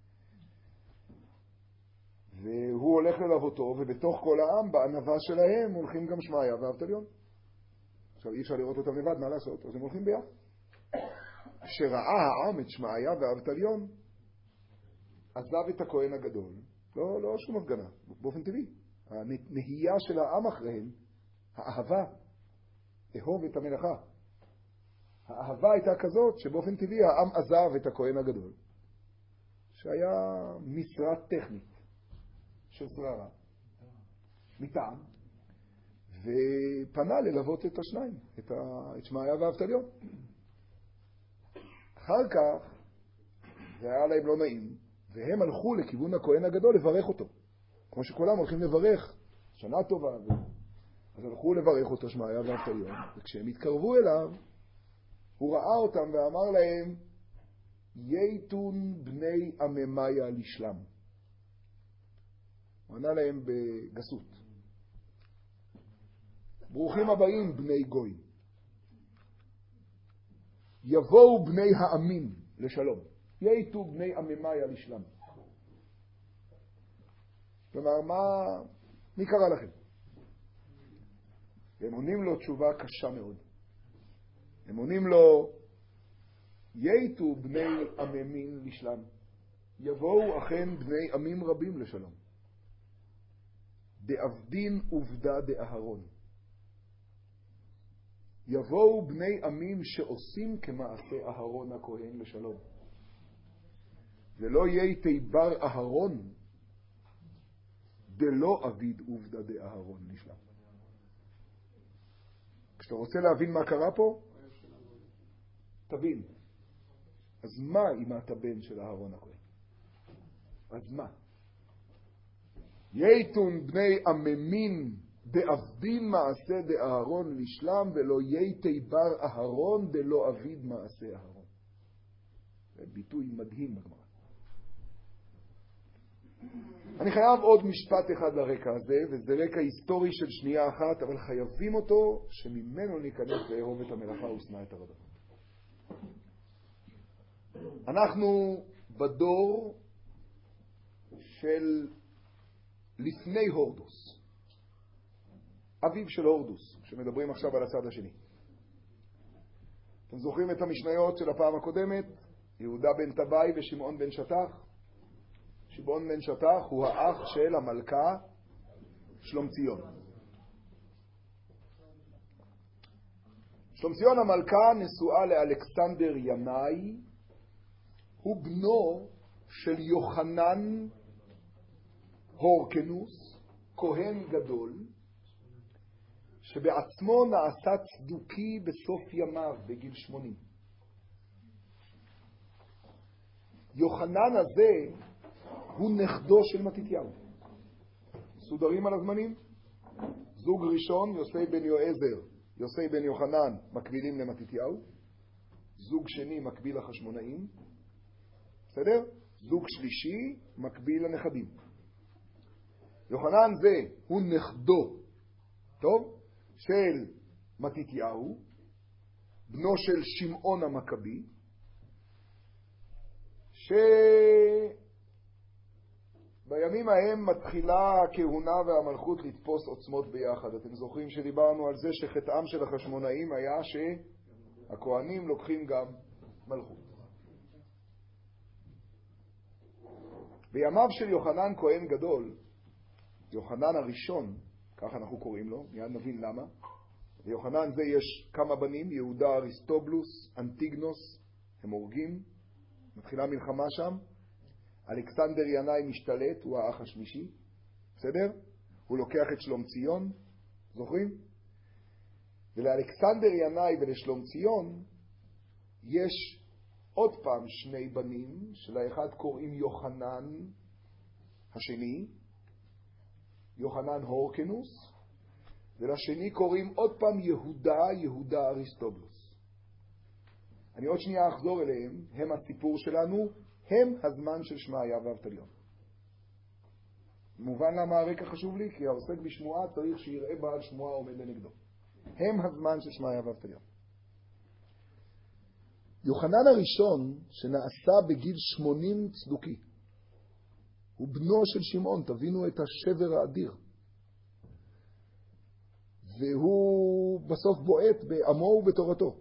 והוא הולך ללוותו, ובתוך כל העם, בענווה שלהם, הולכים גם שמעיה ואבטליון. עכשיו אי אפשר לראות אותם לבד, מה לעשות? אז הם הולכים ביחד. כשראה העם את שמעיה ואבטליון, עזב את הכהן הגדול. לא שום הפגנה, באופן טבעי. הנהייה של העם אחריהם, האהבה, אהוב את המלאכה. האהבה הייתה כזאת שבאופן טבעי העם עזב את הכהן הגדול, שהיה משרה טכנית של שררה, מטעם, ופנה ללוות את השניים, את שמעיה ואבטליון. אחר כך, זה היה להם לא נעים, והם הלכו לכיוון הכהן הגדול לברך אותו. כמו שכולם הולכים לברך, שנה טובה. אז הלכו לברך אותו שמעיה ואבטליון, וכשהם התקרבו אליו, הוא ראה אותם ואמר להם, יתון בני עממיה לשלם. הוא ענה להם בגסות. ברוכים הבאים בני גוי. יבואו בני העמים לשלום. יתו בני עממיה לשלם. כלומר, מי קרא לכם? הם עונים לו תשובה קשה מאוד. הם עונים לו, יתו בני עממים לשלם. יבואו אכן בני עמים רבים לשלום. דאבדין עובדה דאהרון. יבואו בני עמים שעושים כמעשה אהרון הכהן לשלום. ולא יהי בר אהרון דלא אביד עובדה דאהרון לשלם. כשאתה רוצה להבין מה קרה פה, תבין. אז מה אם אתה בן של אהרון הכהן? אז מה? יתון בני עממין דאבדין מעשה דאהרון לשלם, ולא יתי בר אהרון דלא אביד מעשה אהרון. זה ביטוי מדהים בגמרא. אני חייב עוד משפט אחד לרקע הזה, וזה רקע היסטורי של שנייה אחת, אבל חייבים אותו שממנו ניכנס לאהוב את המלאכה ושנא את הרבנות. אנחנו בדור של לפני הורדוס. אביו של הורדוס, שמדברים עכשיו על הצד השני. אתם זוכרים את המשניות של הפעם הקודמת? יהודה בן טבעי ושמעון בן שטח. שמעון בן שטח הוא האח של המלכה שלומציון. שלומציון המלכה נשואה לאלכסנדר ינאי, הוא בנו של יוחנן הורקנוס, כהן גדול, שבעצמו נעשה צדוקי בסוף ימיו, בגיל 80. יוחנן הזה הוא נכדו של מתתיהו. סודרים על הזמנים? זוג ראשון, יוסי בן יועזר, יוסי בן יוחנן, מקבילים למתתיהו. זוג שני מקביל לחשמונאים. בסדר? זוג שלישי מקביל לנכדים. יוחנן זה הוא נכדו, טוב? של מתתיהו, בנו של שמעון המכבי, שבימים ההם מתחילה הכהונה והמלכות לתפוס עוצמות ביחד. אתם זוכרים שדיברנו על זה שחטאם של החשמונאים היה שהכהנים לוקחים גם מלכות. בימיו של יוחנן כהן גדול, יוחנן הראשון, כך אנחנו קוראים לו, מיד נבין למה. ביוחנן זה יש כמה בנים, יהודה, אריסטובולוס, אנטיגנוס, הם הורגים, מתחילה מלחמה שם. אלכסנדר ינאי משתלט, הוא האח השלישי, בסדר? הוא לוקח את שלומציון, זוכרים? ולאלכסנדר ינאי ולשלומציון יש עוד פעם שני בנים, שלאחד קוראים יוחנן השני, יוחנן הורקנוס, ולשני קוראים עוד פעם יהודה אריסטובולוס. אני עוד שנייה אחזור אליהם, הם הסיפור שלנו, הם הזמן של שמעיה ואבטליון. מובן למה הרקע חשוב לי? כי העוסק בשמועה צריך שיראה בעל שמועה עומד לנגדו. הם הזמן של שמעיה ואבטליון. יוחנן הראשון שנעשה בגיל 80 צדוקי, הוא בנו של שמעון, תבינו את השבר האדיר. והוא בסוף בועט בעמו ובתורתו.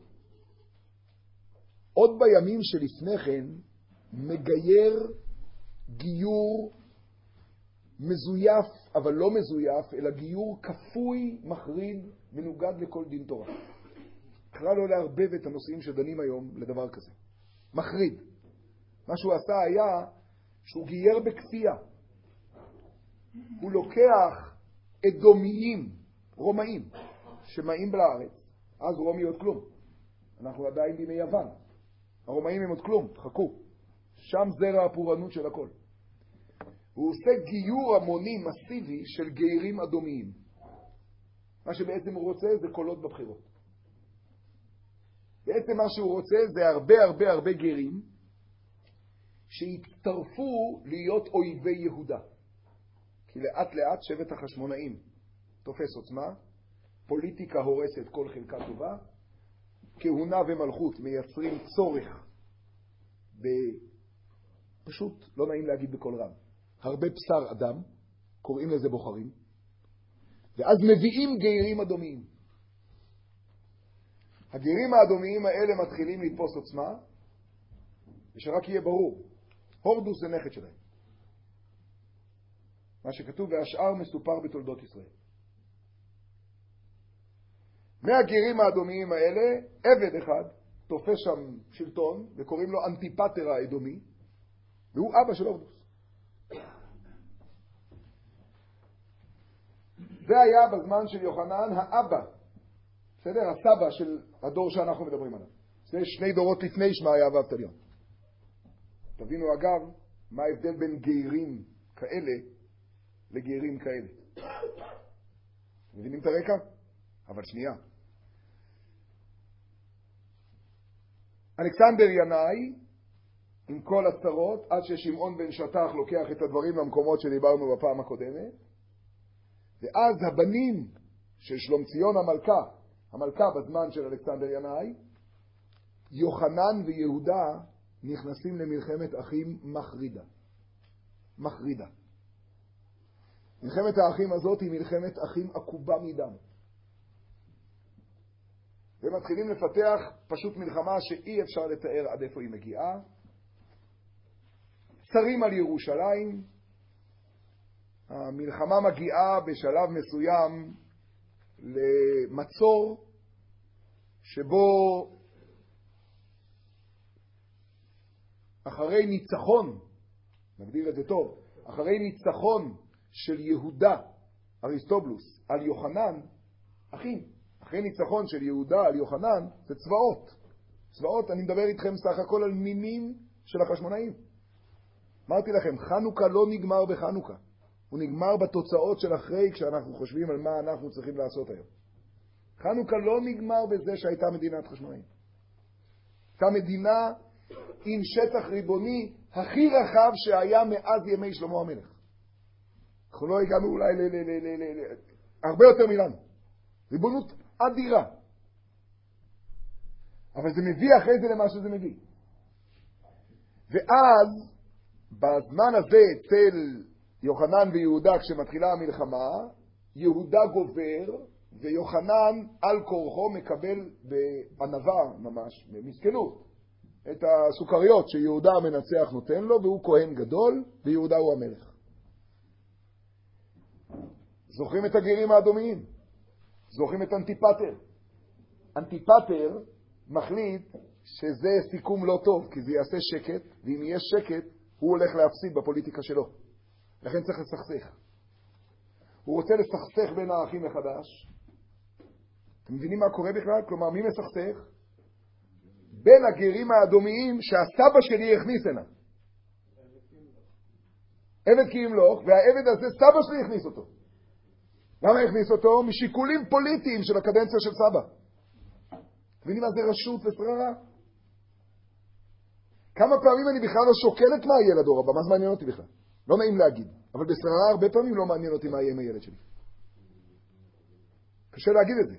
עוד בימים שלפני כן מגייר גיור מזויף, אבל לא מזויף, אלא גיור כפוי, מחריד, מנוגד לכל דין תורה. בכלל לא להרבב את הנושאים שדנים היום לדבר כזה. מחריד. מה שהוא עשה היה שהוא גייר בכפייה. הוא לוקח אדומיים, רומאים, שמאים לארץ. אז רומיות כלום. אנחנו עדיין בימי יוון. הרומאים הם עוד כלום, תחכו. שם זרע הפורענות של הכל. הוא עושה גיור המוני מסיבי של גיירים אדומיים. מה שבעצם הוא רוצה זה קולות בבחירות. בעצם מה שהוא רוצה זה הרבה גיירים שהצטרפו להיות אויבי יהודה. כי לאט לאט שבט החשמונאים תופס עוצמה, פוליטיקה הורסת כל חלקה טובה, כהונה ומלכות מייצרים צורך פשוט לא נעים להגיד בכל רם. הרבה בשר אדם, קוראים לזה בוחרים, ואז מביאים גיירים אדומיים. הגיירים האדומיים האלה מתחילים לתפוס עוצמה, ושרק יהיה ברור, הורדוס זה נכד שלהם. מה שכתוב והשאר מסופר בתולדות ישראל. מהגיירים האדומיים האלה, עבד אחד תופס שם שלטון, וקוראים לו אנטיפטר האדומי, והוא אבא של הורדוס. זה היה בזמן של יוחנן האבא, בסדר? הסבא של הדור שאנחנו מדברים עליו. זה שני דורות לפני שמעיה ואבטליון. תבינו אגב, מה ההבדל בין גיירים כאלה לגיירים כאלה. מבינים את הרקע? אבל שנייה. אלכסנדר ינאי, עם כל הצרות, עד ששמעון בן שטח לוקח את הדברים למקומות שדיברנו בפעם הקודמת, ואז הבנים של שלומציון המלכה בזמן של אלכסנדר ינאי, יוחנן ויהודה נכנסים למלחמת אחים מחרידה. מלחמת האחים הזאת היא מלחמת אחים עקובה מדם. ומתחילים לפתח פשוט מלחמה שאי אפשר לתאר עד איפה היא מגיעה. צרים על ירושלים. המלחמה מגיעה בשלב מסוים למצור שבו אחרי ניצחון, נגדיר את זה טוב, אחרי ניצחון של יהודה אריסטובולוס על יוחנן, אחרי ניצחון של יהודה על יוחנן זה צבאות. צבאות, אני מדבר איתכם סך הכל על מינים של החשמונאים. אמרתי לכם, חנוכה לא נגמר בחנוכה. הוא נגמר בתוצאות של אחרי, כשאנחנו חושבים על מה אנחנו צריכים לעשות היום. חנוכה לא נגמר בזה שהייתה מדינת חשמונאים. הייתה מדינה עם שטח ריבוני הכי רחב שהיה מאז ימי שלמה המלך. אנחנו לא הגענו אולי הרבה יותר מילנו. ריבונות אדירה. אבל זה מביא אחרי זה למה שזה מביא. ואז, בזמן הזה אצל יוחנן ויהודה, כשמתחילה המלחמה, יהודה גובר, ויוחנן על כורחו מקבל בענווה ממש, במסכנות, את הסוכריות שיהודה המנצח נותן לו, והוא כהן גדול, ויהודה הוא המלך. זוכרים את הגרים האדומיים? זוכרים את אנטיפטר? אנטיפטר מחליט שזה סיכום לא טוב, כי זה יעשה שקט, ואם יהיה שקט, הוא הולך להפסיד בפוליטיקה שלו. לכן צריך לסכסך. הוא רוצה לסכסך בין האחים מחדש. אתם מבינים מה קורה בכלל? כלומר, מי מסכסך? בין הגרים האדומיים שהסבא שלי הכניס הנה. עבד כי ימלוך, והעבד הזה סבא שלי הכניס אותו. למה הכניס אותו? משיקולים פוליטיים של הקדנציה של סבא. מבינים מה זה רשות ושררה? כמה פעמים אני בכלל לא שוקלת מה יהיה לדור הבא, מה זה מעניין אותי בכלל? לא נעים להגיד, אבל בשררה הרבה פעמים לא מעניין אותי מה יהיה עם הילד שלי. קשה להגיד את זה.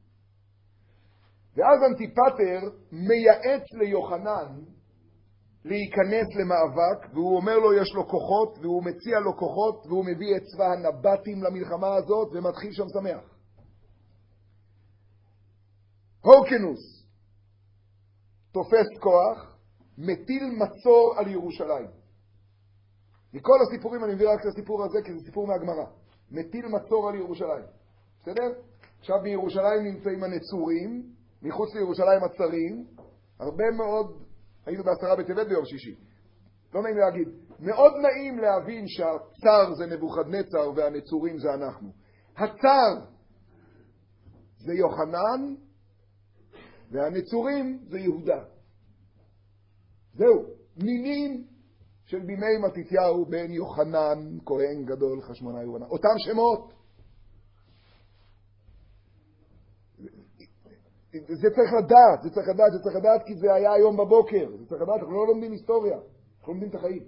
ואז אנטיפטר מייעץ ליוחנן להיכנס למאבק, והוא אומר לו יש לו כוחות, והוא מציע לו כוחות, והוא מביא את צבא הנבטים למלחמה הזאת, ומתחיל שם שמח. הורקנוס תופס כוח, מטיל מצור על ירושלים. מכל הסיפורים אני מביא רק את הסיפור הזה, כי זה סיפור מהגמרא. מטיל מצור על ירושלים. בסדר? עכשיו בירושלים נמצאים הנצורים, מחוץ לירושלים הצרים, הרבה מאוד, היינו בעשרה בטבת ביום שישי. לא נעים להגיד. מאוד נעים להבין שהצר זה נבוכדנצר והנצורים זה אנחנו. הצר זה יוחנן, והנצורים זה יהודה. זהו, מינים של בימי מתתיהו בן יוחנן, כהן גדול, חשמונאי ובנה. אותם שמות. זה צריך לדעת, זה צריך לדעת כי זה היה היום בבוקר. זה צריך לדעת, אנחנו לא לומדים היסטוריה, אנחנו לומדים את החיים.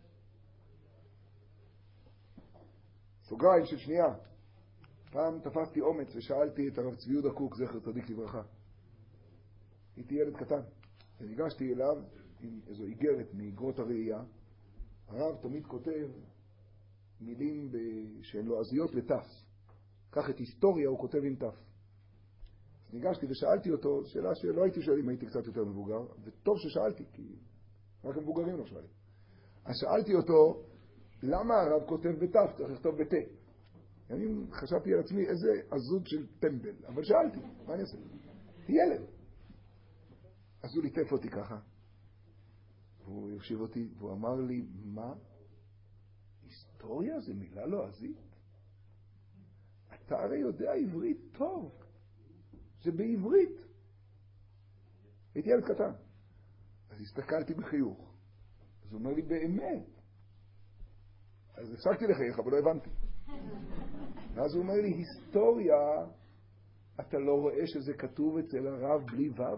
סוגריים של שנייה. פעם תפסתי אומץ ושאלתי את הרב צבי יהודה קוק, זכר צדיק לברכה. הייתי ילד קטן, וניגשתי אליו עם איזו איגרת מאיגרות הראייה. הרב תמיד כותב מילים שהן לועזיות לתף. כך את היסטוריה הוא כותב עם תף. ניגשתי ושאלתי אותו, שאלה שלא הייתי שואל אם הייתי קצת יותר מבוגר, וטוב ששאלתי, כי רק המבוגרים לא שואלים. אז שאלתי אותו, למה הרב כותב בתף, צריך לכתוב בתה? אני חשבתי על עצמי איזה עזות של טמבל, אבל שאלתי, מה אני עושה? ילד. אז הוא ליטף אותי ככה, והוא יושב אותי, והוא אמר לי, מה? היסטוריה זה מילה לועזית? אתה הרי יודע עברית טוב. זה בעברית. הייתי ילד קטן. אז הסתכלתי בחיוך. אז הוא אומר לי, באמת. אז הפסקתי לחייך, אבל לא הבנתי. ואז הוא אומר לי, היסטוריה, אתה לא רואה שזה כתוב אצל הרב בלי וו?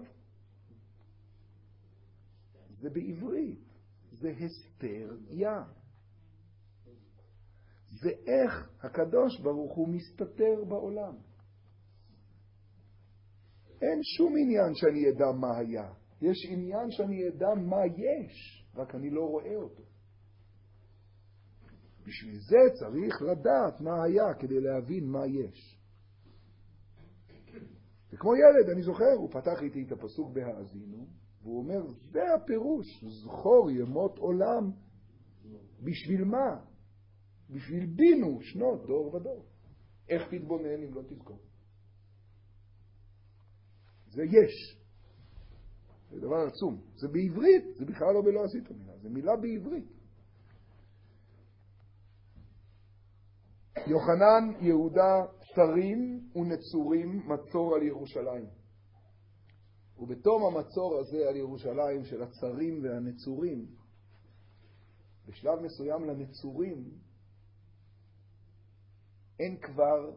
זה בעברית. זה היסטריה. זה איך הקדוש ברוך הוא מסתתר בעולם. אין שום עניין שאני אדע מה היה. יש עניין שאני אדע מה יש, רק אני לא רואה אותו. בשביל זה צריך לדעת מה היה כדי להבין מה יש. וכמו ילד, אני זוכר, הוא פתח איתי את הפסוק בהאזינו, והוא אומר, זה הפירוש, זכור ימות עולם. בשביל מה? בשביל בינו שנות דור ודור. איך תתבונן אם לא תזכור? זה יש. זה דבר עצום. זה בעברית, זה בכלל לא בלא עשית מילה, זה מילה בעברית. יוחנן יהודה צרים ונצורים מצור על ירושלים. ובתום המצור הזה על ירושלים של הצרים והנצורים, בשלב מסוים לנצורים אין כבר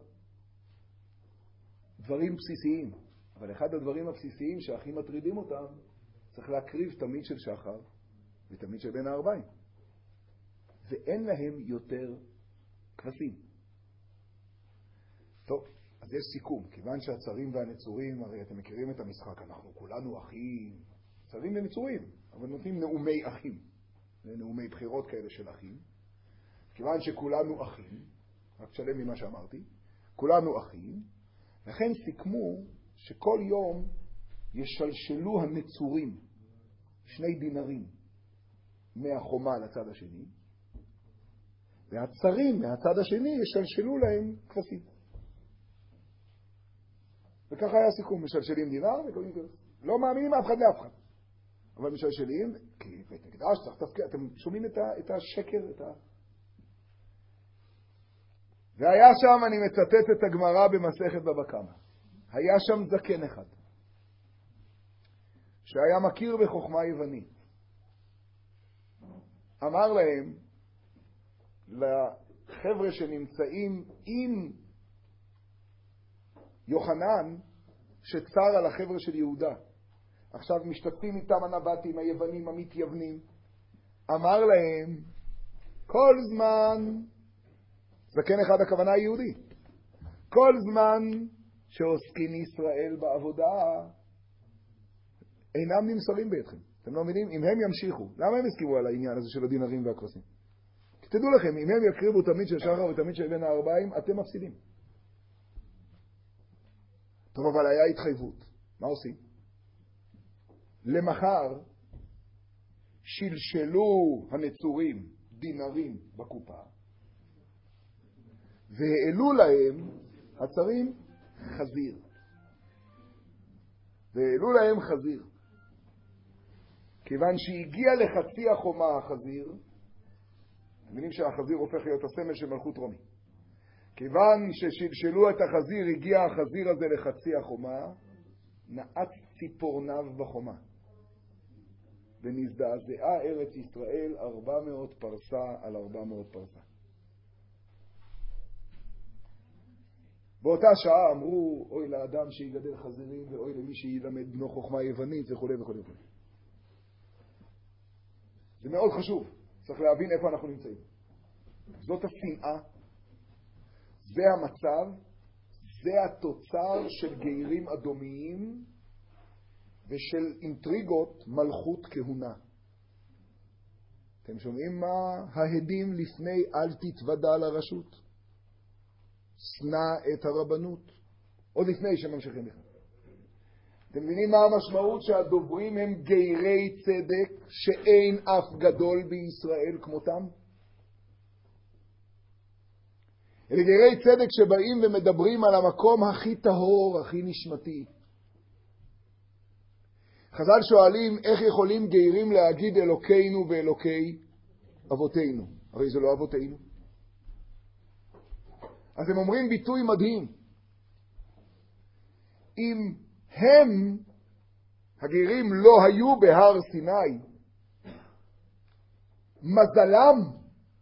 דברים בסיסיים. אבל אחד הדברים הבסיסיים שהכי מטרידים אותם, צריך להקריב תמיד של שחר ותמיד של בין הערביים. ואין להם יותר כבשים. טוב, אז יש סיכום. כיוון שהצרים והנצורים, הרי אתם מכירים את המשחק, אנחנו כולנו אחים. צרים ונצורים, אבל נותנים נאומי אחים. נאומי בחירות כאלה של אחים. כיוון שכולנו אחים, רק תשלם ממה שאמרתי, כולנו אחים, לכן סיכמו שכל יום ישלשלו הנצורים 2 דינרים מהחומה לצד השני, והצרים מהצד השני ישלשלו להם כבשים. וככה היה סיכום, משלשלים דינר וקוראים כבש. לא מאמינים אף אחד לאף אחד. אבל משלשלים, כי בית מקדש צריך תפקיד, אתם שומעים את השקר, והיה שם, אני מצטט את הגמרא במסכת בבא קמא, היה שם זקן אחד, שהיה מכיר בחוכמה יוונית. אמר להם, לחבר'ה שנמצאים עם יוחנן, שצר על החבר'ה של יהודה, עכשיו משתתפים איתם הנבטים, היוונים, המתייוונים, אמר להם, כל זמן, זקן אחד הכוונה היהודי, כל זמן שעוסקים ישראל בעבודה, אינם נמסרים בידכם. אתם לא מבינים? אם הם ימשיכו, למה הם הסכימו על העניין הזה של הדינרים והכבשים? כי תדעו לכם, אם הם יקריבו תמיד של שחר ותמיד של בין הערביים, אתם מפסידים. טוב, אבל היה התחייבות. מה עושים? למחר שלשלו הנצורים דינרים בקופה, והעלו להם הצרים חזיר. והעלו להם חזיר. כיוון שהגיע לחצי החומה החזיר, אתם מבינים שהחזיר הופך להיות הסמל של מלכות רומי. כיוון ששלשלו את החזיר, הגיע החזיר הזה לחצי החומה, נעץ ציפורניו בחומה. ונזדעזעה ארץ ישראל 400 פרסה על 400 פרסה. באותה שעה אמרו, אוי לאדם שיגדל חזירים, ואוי למי שילמד בנו חוכמה יוונית, וכו' וכו' וכו'. זה מאוד חשוב. צריך להבין איפה אנחנו נמצאים. זאת השנאה, זה המצב, זה התוצר של גיירים אדומיים ושל אינטריגות מלכות כהונה. אתם שומעים מה ההדים לפני אל תתוודע לרשות? שנא את הרבנות. עוד לפני שממשיכים לכם. אתם מבינים מה המשמעות שהדוברים הם גיירי צדק שאין אף גדול בישראל כמותם? אלה גיירי צדק שבאים ומדברים על המקום הכי טהור, הכי נשמתי. חז"ל שואלים איך יכולים גיירים להגיד אלוקינו ואלוקי אבותינו. הרי זה לא אבותינו. אז הם אומרים ביטוי מדהים. אם הם, הגיירים, לא היו בהר סיני, מזלם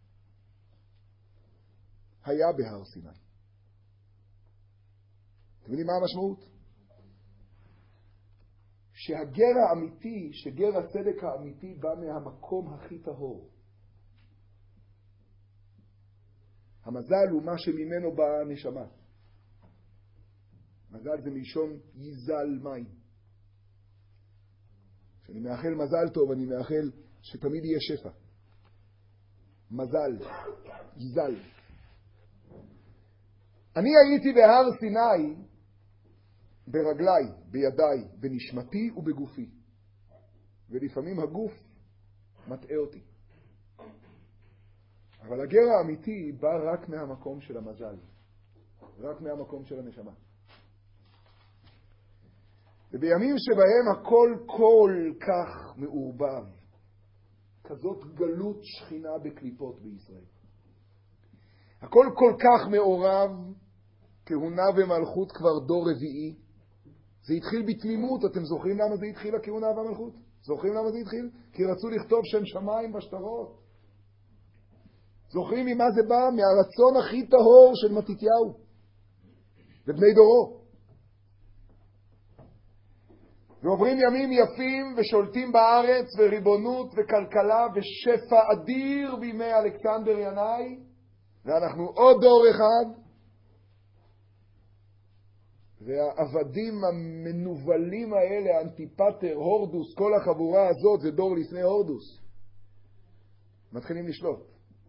היה בהר סיני. אתם יודעים מה המשמעות? שהגר האמיתי, שגר הצדק האמיתי בא מהמקום הכי טהור. המזל הוא מה שממנו באה הנשמה. מזל זה מלשון יזל מים. כשאני מאחל מזל טוב, אני מאחל שתמיד יהיה שפע. מזל, גזל. אני הייתי בהר סיני ברגליי, בידיי, בנשמתי ובגופי. ולפעמים הגוף מטעה אותי. אבל הגר האמיתי בא רק מהמקום של המזל, רק מהמקום של הנשמה. ובימים שבהם הכל כל כך מעורבב, כזאת גלות שכינה בקליפות בישראל. הכל כל כך מעורב, כהונה ומלכות כבר דור רביעי. זה התחיל בתמימות, אתם זוכרים למה זה התחיל הכהונה והמלכות? זוכרים למה זה התחיל? כי רצו לכתוב שם שמיים בשטרות. זוכרים ממה זה בא? מהרצון הכי טהור של מתתיהו ובני דורו. ועוברים ימים יפים ושולטים בארץ וריבונות וכלכלה ושפע אדיר בימי אלכסנדר ינאי, ואנחנו עוד דור אחד, והעבדים המנובלים האלה, אנטיפטר, הורדוס, כל החבורה הזאת זה דור לפני הורדוס, מתחילים לשלוט.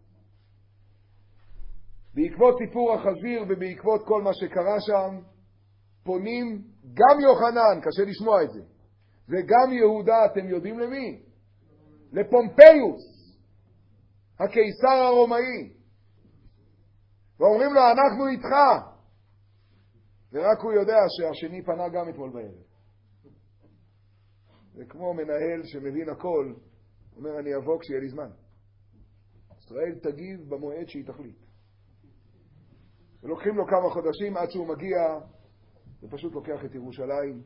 בעקבות סיפור החזיר ובעקבות כל מה שקרה שם, פונים גם יוחנן, קשה לשמוע את זה, וגם יהודה, אתם יודעים למי? לפומפיוס, הקיסר הרומאי. ואומרים לו, אנחנו איתך. ורק הוא יודע שהשני פנה גם אתמול בערב. זה כמו מנהל שמבין הכל, אומר, אני אבוא כשיהיה לי זמן. ישראל תגיב במועד שהיא תחליט. ולוקחים לו כמה חודשים עד שהוא מגיע, ופשוט לוקח את ירושלים.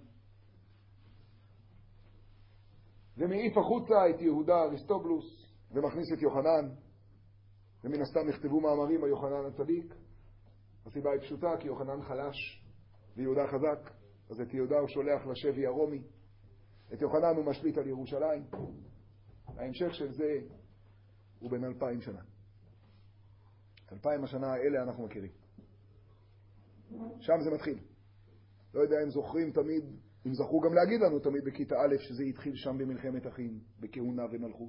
ומעיף החוצה את יהודה אריסטובולוס, ומכניס את יוחנן. ומן הסתם נכתבו מאמרים על יוחנן הצדיק. הסיבה היא פשוטה, כי יוחנן חלש ויהודה חזק. אז את יהודה הוא שולח לשבי הרומי. את יוחנן הוא משליט על ירושלים. ההמשך של זה הוא בין 2000 שנה. 2000 השנה האלה אנחנו מכירים. שם זה מתחיל. לא יודע אם זוכרים תמיד, אם זכרו גם להגיד לנו תמיד בכיתה א' שזה התחיל שם במלחמת אחים, בכהונה ומלכות.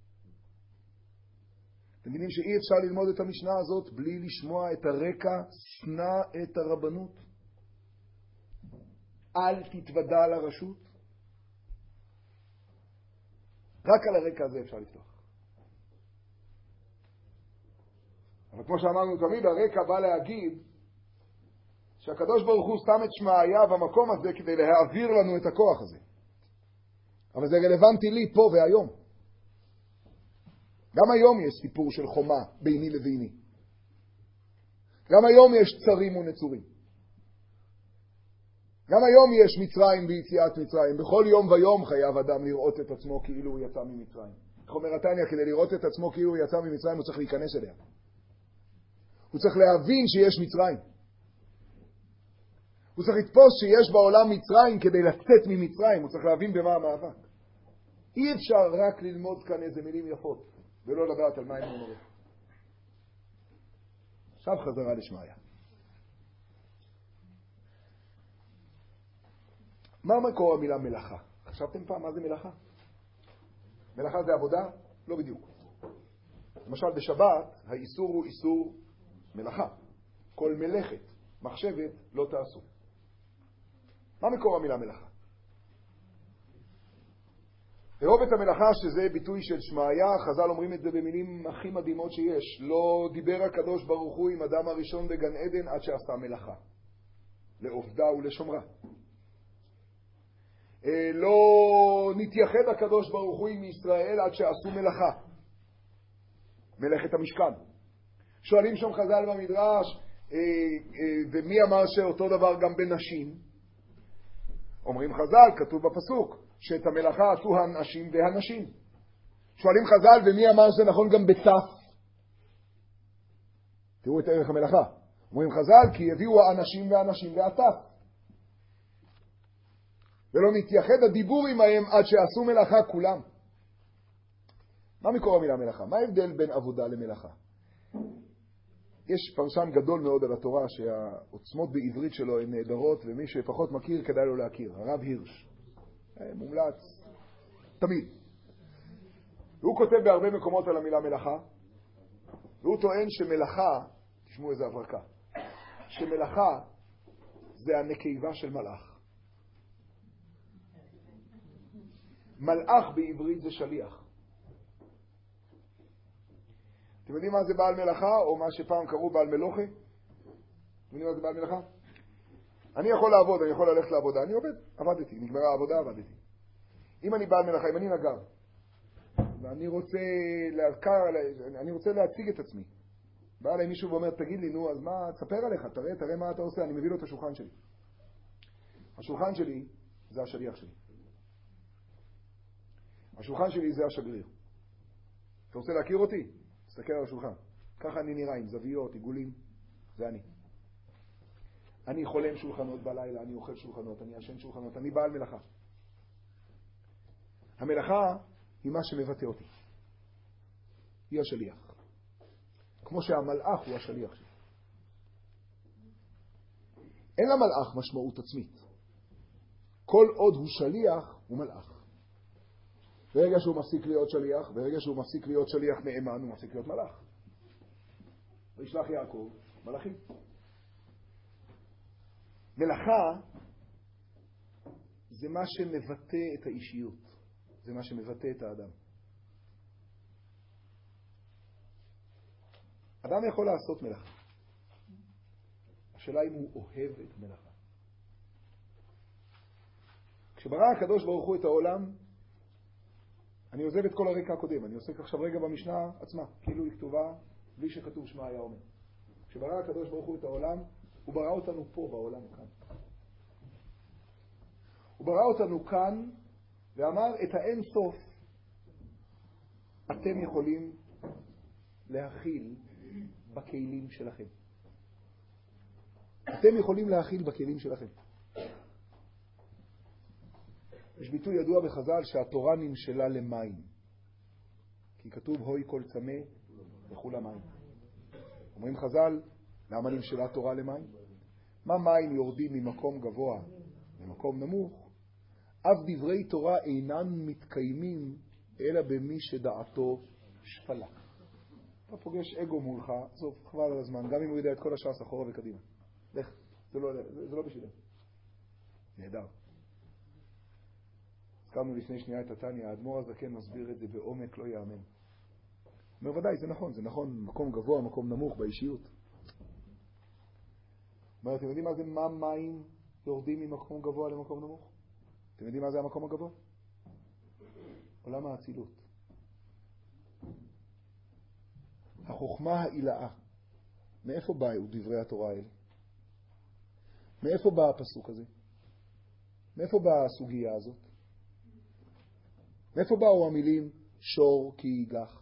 אתם מבינים שאי אפשר ללמוד את המשנה הזאת בלי לשמוע את הרקע, שנא את הרבנות. אל תתוודע לרשות. רק על הרקע הזה אפשר לפתוח. אבל כמו שאמרנו תמיד, הרקע בא להגיד שהקדוש ברוך הוא שם את שמעיה במקום הזה כדי להעביר לנו את הכוח הזה. אבל זה רלוונטי לי פה והיום. גם היום יש סיפור של חומה ביני לביני. גם היום יש צרים ונצורים. גם היום יש מצרים ביציאת מצרים. בכל יום ויום חייב אדם לראות את עצמו כאילו הוא יצא ממצרים. איך אומר התניא, כדי לראות את עצמו כאילו הוא יצא ממצרים הוא צריך להיכנס אליה. הוא צריך להבין שיש מצרים. הוא צריך לתפוס שיש בעולם מצרים כדי לצאת ממצרים. הוא צריך להבין במה המאבק. אי אפשר רק ללמוד כאן איזה מילים יפות ולא לדעת על מה הם אומרים. עכשיו חזרה לשמעיה. מה מקור המילה מלאכה? חשבתם פעם מה זה מלאכה? מלאכה זה עבודה? לא בדיוק. למשל בשבת האיסור הוא איסור מלאכה. כל מלאכת, מחשבת, לא תעשו. מה מקור המילה מלאכה? אהוב את המלאכה, שזה ביטוי של שמעיה, חז"ל אומרים את זה במילים הכי מדהימות שיש. לא דיבר הקדוש ברוך הוא עם אדם הראשון בגן עדן עד שעשה מלאכה. לעובדה ולשומרה. לא נתייחד הקדוש ברוך הוא עם ישראל עד שעשו מלאכה. מלאכת המשכן. שואלים שם חז"ל במדרש, ומי אמר שאותו דבר גם בנשים? אומרים חז"ל, כתוב בפסוק, שאת המלאכה עשו האנשים והנשים. שואלים חז"ל, ומי אמר שזה נכון גם בתף? תראו את ערך המלאכה. אומרים חז"ל, כי הביאו האנשים והנשים והתף. ולא נתייחד הדיבור עמהם עד שעשו מלאכה כולם. מה מקור המילה מלאכה? מה ההבדל בין עבודה למלאכה? יש פרשן גדול מאוד על התורה שהעוצמות בעברית שלו הן נהדרות, ומי שפחות מכיר כדאי לו להכיר, הרב הירש. מומלץ תמיד. והוא כותב בהרבה מקומות על המילה מלאכה, והוא טוען שמלאכה, תשמעו איזה הברקה, שמלאכה זה הנקבה של מלאך. מלאך בעברית זה שליח. אתם יודעים מה זה בעל מלאכה, או מה שפעם קראו בעל מלוכה? אתם יודעים מה זה בעל מלאכה? אני יכול לעבוד, אני יכול ללכת לעבודה, אני עובד, עבדתי, נגמרה העבודה, עבדתי. אם אני בעל מלאכה, אם אני נגר, ואני רוצה להציג את עצמי. בא אליי מישהו ואומר, תגיד לי, נו, אז מה, תספר עליך, תראה מה אתה עושה, אני מביא לו את השולחן שלי. השולחן שלי זה השליח שלי. השולחן שלי זה השגריר. אתה רוצה להכיר אותי? תסתכל על השולחן. ככה אני נראה, עם זוויות, עיגולים, זה אני. אני חולם שולחנות בלילה, אני אוכל שולחנות, אני ישן שולחנות, אני בעל מלאכה. המלאכה היא מה שמבטא אותי. היא השליח. כמו שהמלאך הוא השליח שלי. אין למלאך משמעות עצמית. כל עוד הוא שליח, הוא מלאך. ברגע שהוא מפסיק להיות שליח, ברגע שהוא מפסיק להיות שליח נאמן, הוא מפסיק להיות מלאך. וישלח יעקב מלאכים. מלאכה זה מה שמבטא את האישיות. זה מה שמבטא את האדם. אדם יכול לעשות מלאכה. השאלה אם הוא אוהב את מלאכה. כשברא הקדוש ברוך הוא את העולם, אני עוזב את כל הרקע הקודם, אני עוסק עכשיו רגע במשנה עצמה, כאילו היא כתובה בלי שכתוב שמה היה אומר. כשברא הקדוש ברוך הוא את העולם, הוא ברא אותנו פה בעולם כאן. הוא ברא אותנו כאן ואמר את האין סוף אתם יכולים להכיל בכלים שלכם. אתם יכולים להכיל בכלים שלכם. יש ביטוי ידוע בחז"ל שהתורה נמשלה למים. כי כתוב הוי כל צמא וכול המים. אומרים חז"ל, למה נמשלה תורה למים? מה מים יורדים ממקום גבוה למקום נמוך? אף דברי תורה אינם מתקיימים אלא במי שדעתו שפלה. אתה פוגש אגו מולך, זו חבל על הזמן, גם אם הוא יודע את כל השעה אחורה וקדימה. לך, זה לא בשבילם. נהדר. הזכרנו לפני שנייה את התניא, האדמו"ר הזקן מסביר את זה בעומק לא יאמן. אומר ודאי, זה נכון, מקום גבוה, מקום נמוך באישיות. אומר, אתם יודעים מה מים יורדים ממקום גבוה למקום נמוך? אתם יודעים מה זה המקום הגבוה? עולם האצילות. החוכמה העילאה. מאיפה באו דברי התורה האלה? מאיפה בא הפסוק הזה? מאיפה באה הסוגיה הזאת? מאיפה באו המילים שור כי ייגח?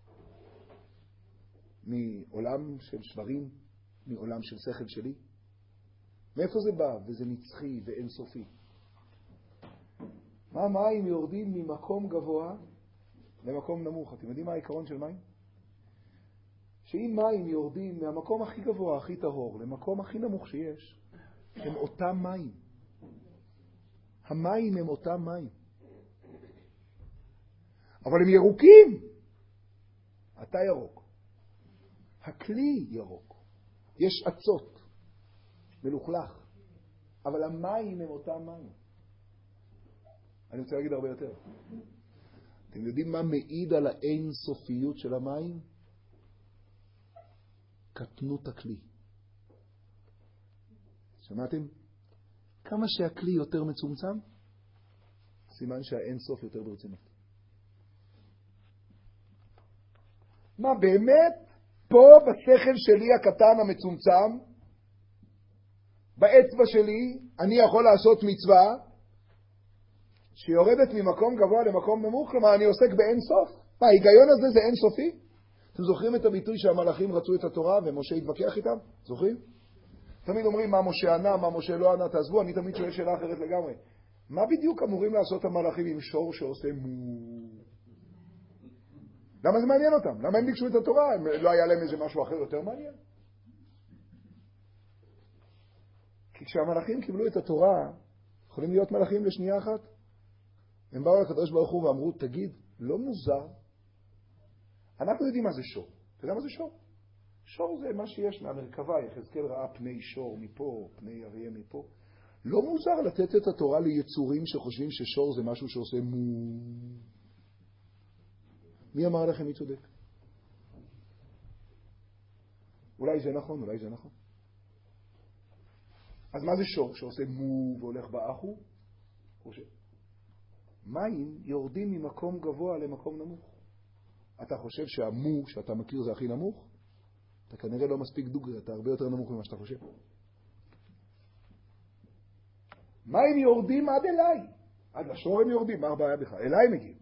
מעולם של שברים? מעולם של שכל שלי? מאיפה זה בא? וזה נצחי ואינסופי. מה מים יורדים ממקום גבוה למקום נמוך? אתם יודעים מה העיקרון של מים? שאם מים יורדים מהמקום הכי גבוה, הכי טהור, למקום הכי נמוך שיש, הם אותם מים. המים הם אותם מים. אבל הם ירוקים. אתה ירוק. הכלי ירוק. יש עצות. מלוכלך. אבל המים הם אותם מים. אני רוצה להגיד הרבה יותר. אתם יודעים מה מעיד על האין סופיות של המים? קטנות הכלי. שמעתם? כמה שהכלי יותר מצומצם, סימן שהאין סוף יותר ברצינות. מה באמת פה בשכל שלי הקטן המצומצם, באצבע שלי, אני יכול לעשות מצווה שיורדת ממקום גבוה למקום נמוך, כלומר אני עוסק באין סוף. מה, ההיגיון הזה זה אין סופי? אתם זוכרים את הביטוי שהמלאכים רצו את התורה ומשה התווכח איתם? זוכרים? תמיד אומרים מה משה ענה, מה משה לא ענה, תעזבו, אני תמיד שואל שאלה אחרת לגמרי. מה בדיוק אמורים לעשות המלאכים עם שור שעושה מו? למה זה מעניין אותם? למה הם ביקשו את התורה? לא היה להם איזה משהו אחר יותר מעניין? כי כשהמלאכים קיבלו את התורה, יכולים להיות מלאכים לשנייה אחת. הם באו לקדוש ברוך הוא ואמרו, תגיד, לא מוזר? אנחנו יודעים מה זה שור. אתה יודע מה זה שור? שור זה מה שיש מהמרכבה, יחזקאל ראה פני שור מפה, פני אריה מפה. לא מוזר לתת את התורה ליצורים שחושבים ששור זה משהו שעושה מו. מי אמר לכם מי צודק? אולי זה נכון, אולי זה נכון. אז מה זה שור שעושה מו והולך באחו? חושב. מים יורדים ממקום גבוה למקום נמוך. אתה חושב שהמו שאתה מכיר זה הכי נמוך? אתה כנראה לא מספיק דוגרי, אתה הרבה יותר נמוך ממה שאתה חושב. מים יורדים עד אליי. עד לשור הם יורדים, מה הבעיה בכלל? אליי מגיעים.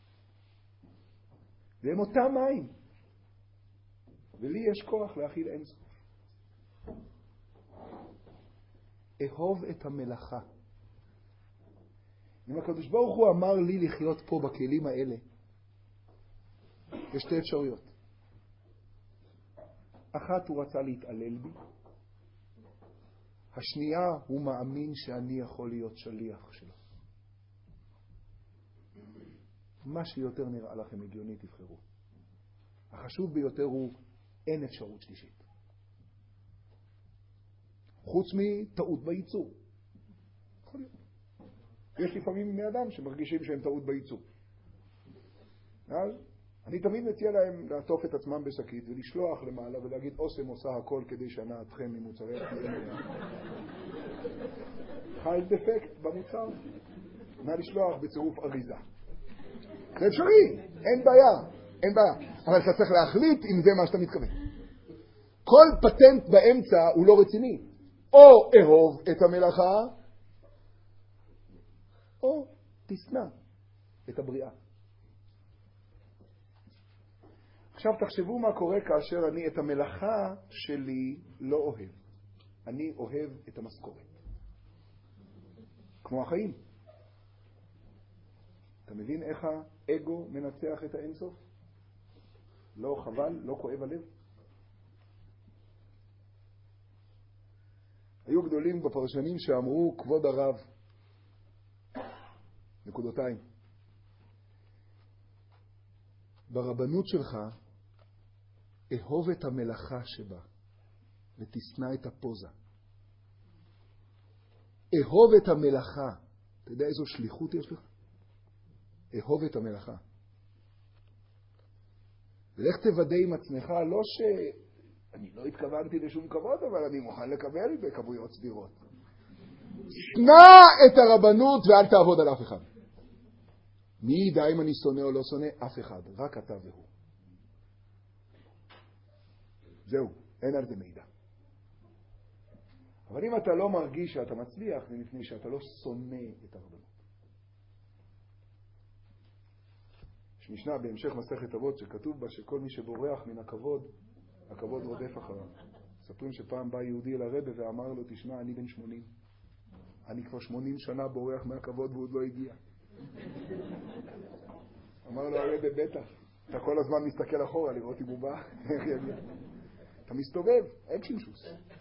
והם אותם מים. ולי יש כוח להכיל אינסוף. אהוב את המלאכה. אם הקדוש ברוך הוא אמר לי לחיות פה בכלים האלה, יש שתי אפשרויות. אחת, הוא רצה להתעלל בי. השנייה, הוא מאמין שאני יכול להיות שליח שלו. מה שיותר נראה לכם הגיוני תבחרו. החשוב ביותר הוא אין אפשרות שלישית. חוץ מטעות בייצור. יכול להיות. יש לפעמים בני אדם שמרגישים שהם טעות בייצור. אז אני תמיד מציע להם לעטוף את עצמם בשקית ולשלוח למעלה ולהגיד אוסם עושה הכל כדי שנעתכם ממוצרי הפנימיים. חל דפקט במוצר. נא לשלוח בצירוף אריזה. זה אפשרי, אין בעיה, אין בעיה. אבל אתה צריך להחליט אם זה מה שאתה מתכוון. כל פטנט באמצע הוא לא רציני. או אהוב את המלאכה, או תשנא את הבריאה. עכשיו תחשבו מה קורה כאשר אני את המלאכה שלי לא אוהב. אני אוהב את המשכורת. כמו החיים. אתה מבין איך האגו מנצח את האינסוף? לא חבל, לא כואב הלב. היו גדולים בפרשנים שאמרו כבוד הרב, נקודותיים. ברבנות שלך אהוב את המלאכה שבה ותשנא את הפוזה. אהוב את המלאכה. אתה יודע איזו שליחות יש לך? אהוב את המלאכה. ולך תוודא עם עצמך, לא אני לא התכוונתי לשום כבוד, אבל אני מוכן לקבל בכבויות סבירות. שנא את הרבנות ואל תעבוד על אף אחד. מי ידע אם אני שונא או לא שונא? אף אחד, רק אתה והוא. זהו, אין על זה מידע. אבל אם אתה לא מרגיש שאתה מצליח, זה מפני שאתה לא שונא את הרבנות. יש משנה בהמשך מסכת אבות שכתוב בה שכל מי שבורח מן הכבוד, הכבוד רודף אחריו. מספרים שפעם בא יהודי אל הרבי ואמר לו, תשמע, אני בן 80. אני כבר 80 שנה בורח מהכבוד והוא עוד לא הגיע. אמר לו הרבי, בטח, אתה כל הזמן מסתכל אחורה לראות אם הוא בא, איך יגיע. אתה מסתובב, אין שמשוס.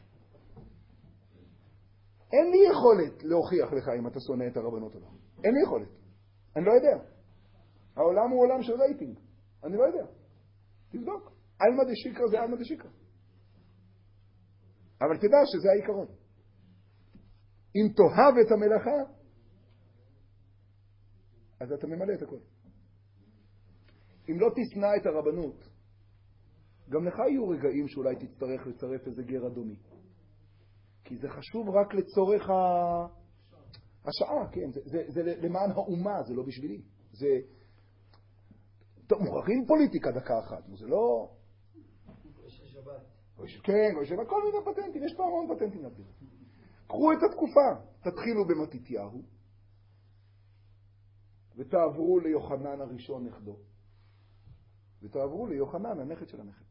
אין לי יכולת להוכיח לך אם אתה שונא את הרבנות או לא. אין לי יכולת. אני לא יודע. העולם הוא עולם של רייטינג. אני לא יודע. תבדוק. אלמה דשיקרא זה אלמה דשיקרא. אבל תדע שזה העיקרון. אם תאהב את המלאכה, אז אתה ממלא את הכל. אם לא תשנא את הרבנות, גם לך יהיו רגעים שאולי תצטרך לצרף איזה גר אדומי. כי זה חשוב רק לצורך השעה, כן? זה למען האומה, זה לא בשבילי. זה... טוב, מוכרחים פוליטיקה דקה אחת, זה לא... כן, כל מיני פטנטים, יש פה המון פטנטים להבדיל. קחו את התקופה, תתחילו במתתיהו, ותעברו ליוחנן הראשון נכדו, ותעברו ליוחנן הנכד של הנכד.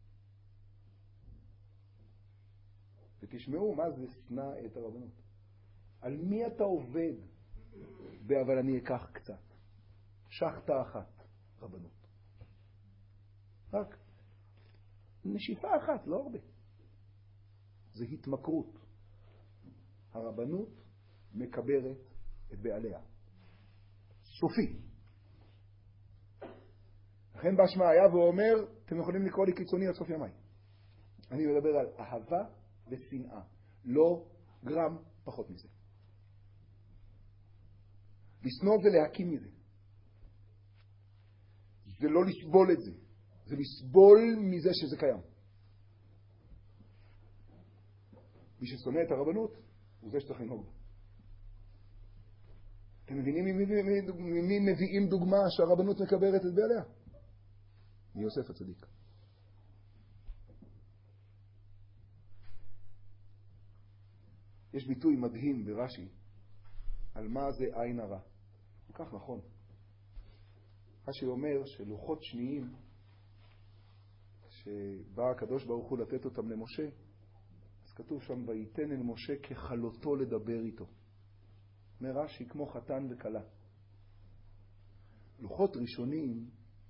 ותשמעו מה זה שנא את הרבנות. על מי אתה עובד? אבל אני אקח קצת. שחטה אחת, רבנות. רק נשיפה אחת, לא הרבה. זה התמכרות. הרבנות מקברת את בעליה. סופי. לכן בא שמעיה ואומר, אתם יכולים לקרוא לי קיצוני עד סוף ימיי. אני מדבר על אהבה ושנאה. לא גרם פחות מזה. לשנוא זה להקים מזה. זה לא לסבול את זה. זה לסבול מזה שזה קיים. מי ששונא את הרבנות הוא זה שצריך לנהוג. אתם מבינים ממי מביאים דוגמה שהרבנות מקברת את בעליה? מיוסף הצדיק. יש ביטוי מדהים ברש"י על מה זה עין הרע. כל כך נכון. רש"י אומר שלוחות שניים שבא הקדוש ברוך הוא לתת אותם למשה, אז כתוב שם ויתן אל משה כחלותו לדבר איתו. אומר רש"י כמו חתן וכלה. לוחות ראשונים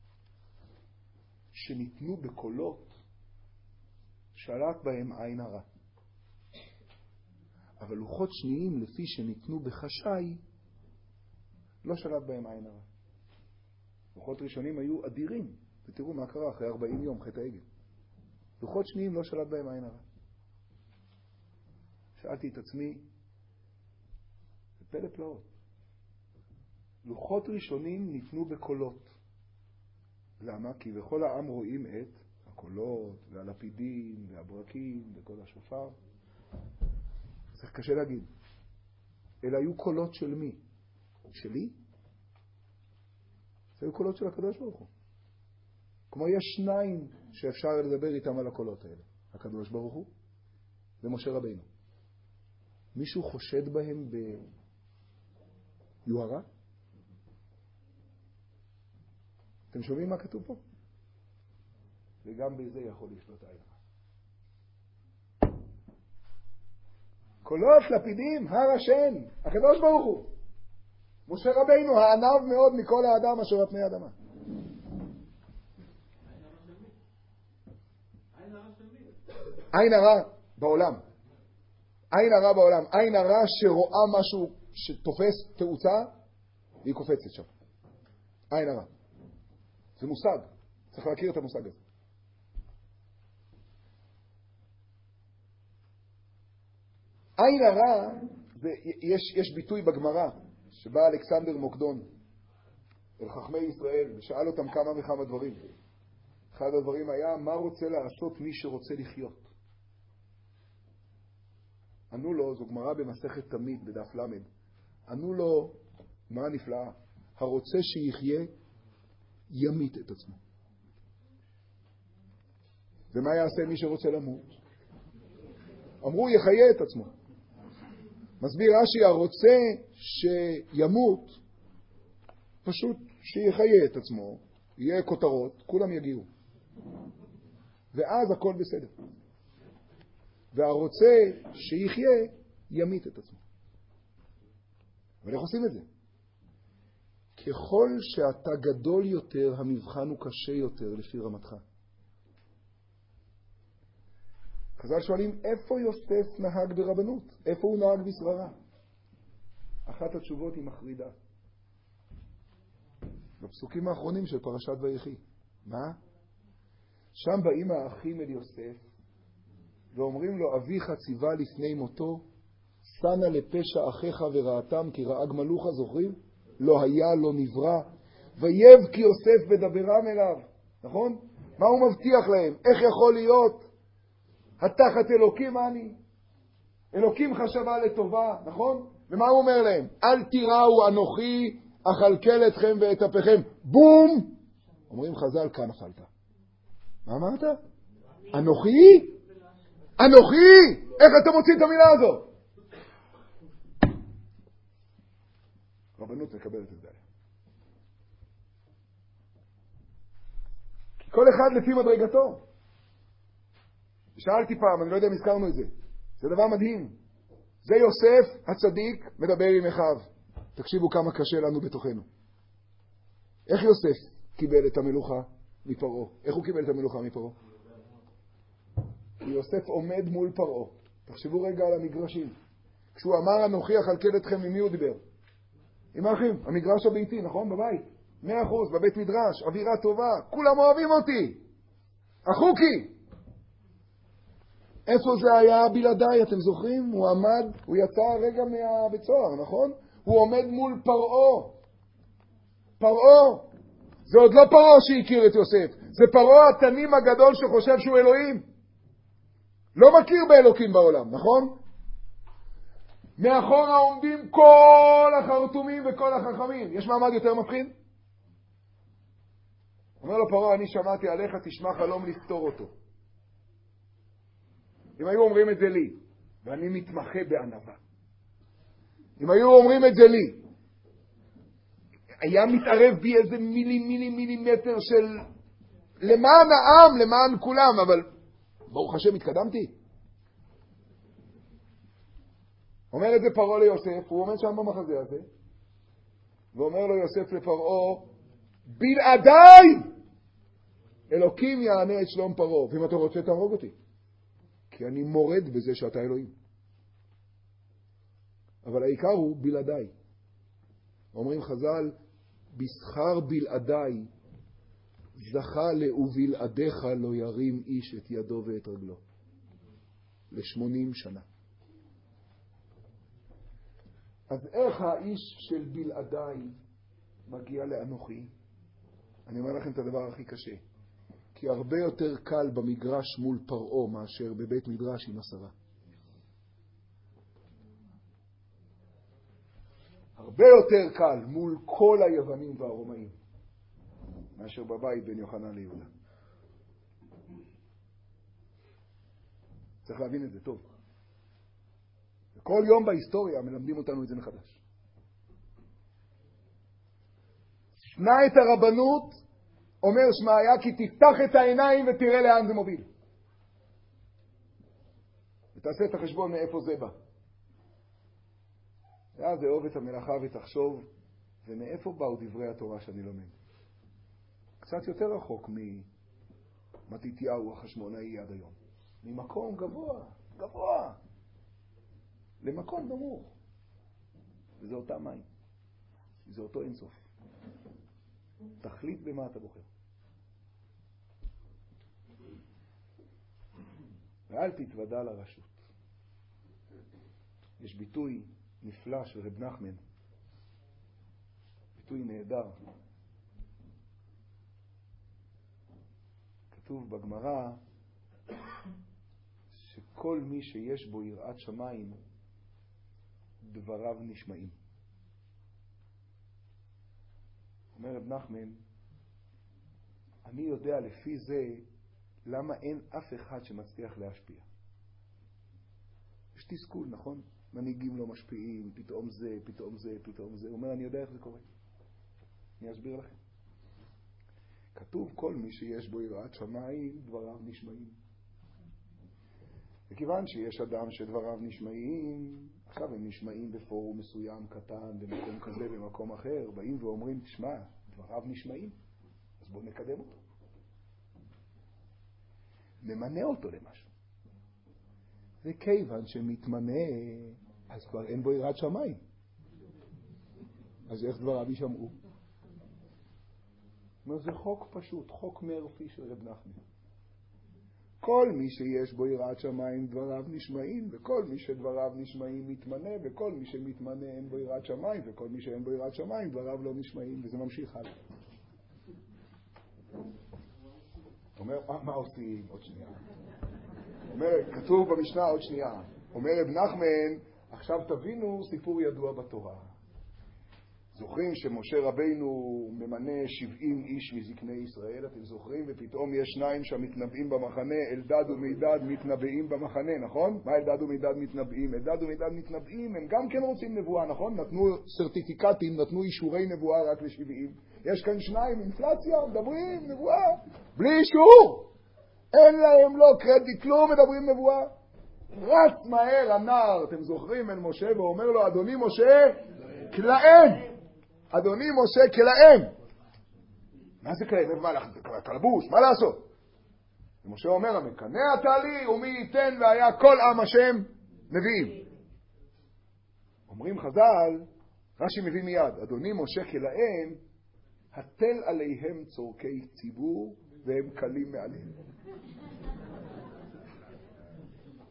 שניתנו בקולות שלט בהם עין הרע. אבל לוחות שניים לפי שניתנו בחשאי לא שלט בהם עין הרע. לוחות ראשונים היו אדירים, ותראו מה קרה אחרי 40 יום חטא העגל. לוחות שניים לא שלט בהם עין הרע. שאלתי את עצמי, זה פלא פלאות. לוחות ראשונים ניתנו בקולות. למה? כי בכל העם רואים את הקולות והלפידים והברקים וכל השופר. זה קשה להגיד. אלה היו קולות של מי? שלי? זה היו קולות של הקדוש ברוך הוא. כמו יש שניים שאפשר לדבר איתם על הקולות האלה. הקדוש ברוך הוא ומשה רבינו. מישהו חושד בהם ביוהרה? אתם שומעים מה כתוב פה? וגם בזה יכול לשלוט עין הרע. קולות, לפידים, הר השן, הקדוש ברוך הוא. משה רבינו, הענב מאוד מכל האדם אשר על פני האדמה. עין הרע בעולם. עין הרע בעולם. עין הרע שרואה משהו שתופס תאוצה, והיא קופצת שם. עין הרע. זה מושג. צריך להכיר את המושג הזה. עין הרע, יש ביטוי בגמרא, שבא אלכסנדר מוקדון אל חכמי ישראל, ושאל אותם כמה וכמה דברים. אחד הדברים היה, מה רוצה לעשות מי שרוצה לחיות? ענו לו, זו גמרא במסכת תמיד, בדף למד. ענו לו, מה נפלאה? הרוצה שיחיה, ימית את עצמו. ומה יעשה מי שרוצה למות? אמרו, יחיה את עצמו. מסביר רש"י, הרוצה שימות, פשוט שיחיה את עצמו, יהיה כותרות, כולם יגיעו. ואז הכל בסדר. והרוצה שיחיה, ימית את עצמו. אבל איך עושים את זה? ככל שאתה גדול יותר, המבחן הוא קשה יותר לפי רמתך. חז"ל שואלים, איפה יוסף נהג ברבנות? איפה הוא נהג בשררה? אחת התשובות היא מחרידה. בפסוקים האחרונים של פרשת ויחי. מה? שם באים האחים אל יוסף, ואומרים לו, אביך ציווה לפני מותו, שנה לפשע אחיך ורעתם, כי רעה גמלוך, זוכרים? לא היה, לא נברא. ויבכי יוסף בדברם אליו. נכון? מה הוא מבטיח להם? איך יכול להיות? התחת אלוקים אני. אלוקים חשבה לטובה, נכון? ומה הוא אומר להם? אל תיראו אנוכי אכלכל אתכם ואת אפיכם. בום! אומרים חז"ל, כאן נפלת. מה אמרת? אנוכי? אנוכי! איך אתה מוציא את המילה הזאת? רבנות מקבלת את זה. כי כל אחד לפי מדרגתו. שאלתי פעם, אני לא יודע אם הזכרנו את זה. זה דבר מדהים. זה יוסף הצדיק מדבר עם אחיו. תקשיבו כמה קשה לנו בתוכנו. איך יוסף קיבל את המלוכה מפרעה? איך הוא קיבל את המלוכה מפרעה? יוסף עומד מול פרעה. תחשבו רגע על המגרשים. כשהוא אמר אנוכי אכלכל אתכם, ממי הוא דיבר? עם האחים. המגרש הביתי, נכון? בבית. 100%, בבית מדרש, אווירה טובה. כולם אוהבים אותי. אחוקי. איפה זה היה בלעדיי, אתם זוכרים? הוא עמד, הוא יצא רגע מהבית סוהר, נכון? הוא עומד מול פרעה. פרעה. זה עוד לא פרעה שהכיר את יוסף. זה פרעה התנים הגדול שחושב שהוא אלוהים. לא מכיר באלוקים בעולם, נכון? מאחורה עומדים כל החרטומים וכל החכמים. יש מעמד יותר מפחיד? אומר לו פרעה, אני שמעתי עליך, תשמע חלום לפתור אותו. אם היו אומרים את זה לי, ואני מתמחה בענווה, אם היו אומרים את זה לי, היה מתערב בי איזה מילימטר של למען העם, למען כולם, אבל ברוך השם התקדמתי. אומר את זה פרעה ליוסף, הוא עומד שם במחזה הזה, ואומר לו יוסף לפרעה, בלעדיי אלוקים יענה את שלום פרעה, ואם אתה רוצה תהרוג אותי, כי אני מורד בזה שאתה אלוהים. אבל העיקר הוא בלעדיי. אומרים חז"ל, בשכר בלעדיי זכה ובלעדיך לא ירים איש את ידו ואת רגלו. ל80 שנה. אז איך האיש של בלעדיי מגיע לאנוכי? אני אומר לכם את הדבר הכי קשה. כי הרבה יותר קל במגרש מול פרעה מאשר בבית מדרש עם 10. הרבה יותר קל מול כל היוונים והרומאים מאשר בבית בין יוחנן ליהודה. צריך להבין את זה טוב. כל יום בהיסטוריה מלמדים אותנו את זה מחדש. שנה את הרבנות, אומר שמעיה, כי תפתח את העיניים ותראה לאן זה מוביל. ותעשה את החשבון מאיפה זה בא. ואז אהוב את המלאכה ותחשוב, ומאיפה באו דברי התורה שאני לומד? קצת יותר רחוק ממתתיהו החשמונאי עד היום. ממקום גבוה, גבוה, למקום נמוך. וזה אותה מים. זה אותו אינסוף. תחליט במה אתה בוחר. ואל תתוודע לרשות. יש ביטוי נפלא של רב נחמן, ביטוי נהדר. כתוב בגמרא שכל מי שיש בו יראת שמיים דבריו נשמעים. אומר רב נחמן, אני יודע לפי זה למה אין אף אחד שמצליח להשפיע. יש תסכול, נכון? מנהיגים לא משפיעים, פתאום זה, פתאום זה, פתאום זה. הוא אומר, אני יודע איך זה קורה. אני אסביר לכם. כתוב, כל מי שיש בו יראת שמיים, דבריו נשמעים. וכיוון שיש אדם שדבריו נשמעים, עכשיו הם נשמעים בפורום מסוים קטן, במקום כזה, במקום אחר, באים ואומרים, תשמע, דבריו נשמעים, אז בואו נקדם אותו. ממנה אותו למשהו. וכיוון שמתמנה, אז כבר אין בו יראת שמיים. אז איך דבריו יישמעו? זה חוק פשוט, חוק מרפי של רב נחמן. כל מי שיש בו יראת שמיים דבריו נשמעים, וכל מי שדבריו נשמעים מתמנה, וכל מי שמתמנה אין בו יראת שמיים, וכל מי שאין בו יראת שמיים דבריו לא נשמעים, וזה ממשיך הלאה. אומר, מה עושים? עוד שנייה. אומר, כתוב במשנה עוד שנייה. אומר רב נחמן, עכשיו תבינו סיפור ידוע בתורה. זוכרים שמשה רבינו ממנה 70 איש מזקני ישראל, אתם זוכרים? ופתאום יש 2 שמתנבאים במחנה, אלדד ומידד מתנבאים במחנה, נכון? מה אלדד ומידד מתנבאים? אלדד ומידד מתנבאים, הם גם כן רוצים נבואה, נכון? נתנו סרטיפיקטים, נתנו אישורי נבואה רק ל70. יש כאן 2, אינפלציה, מדברים נבואה, בלי אישור. אין להם לא קרדיט, כלום, מדברים נבואה. רץ מהר הנער, אתם זוכרים, אל משה, ואומר לו, אדוני משה, כלאם. אדוני משה, כלאם. מה זה כלאם? מה לך? כלבוש, מה לעשות? ומשה אומר, המקנא אתה לי, ומי ייתן והיה כל עם השם נביאים. אומרים חז"ל, רש"י מביא מיד, אדוני משה כלאם, התל עליהם צורכי ציבור, והם קלים מעליהם.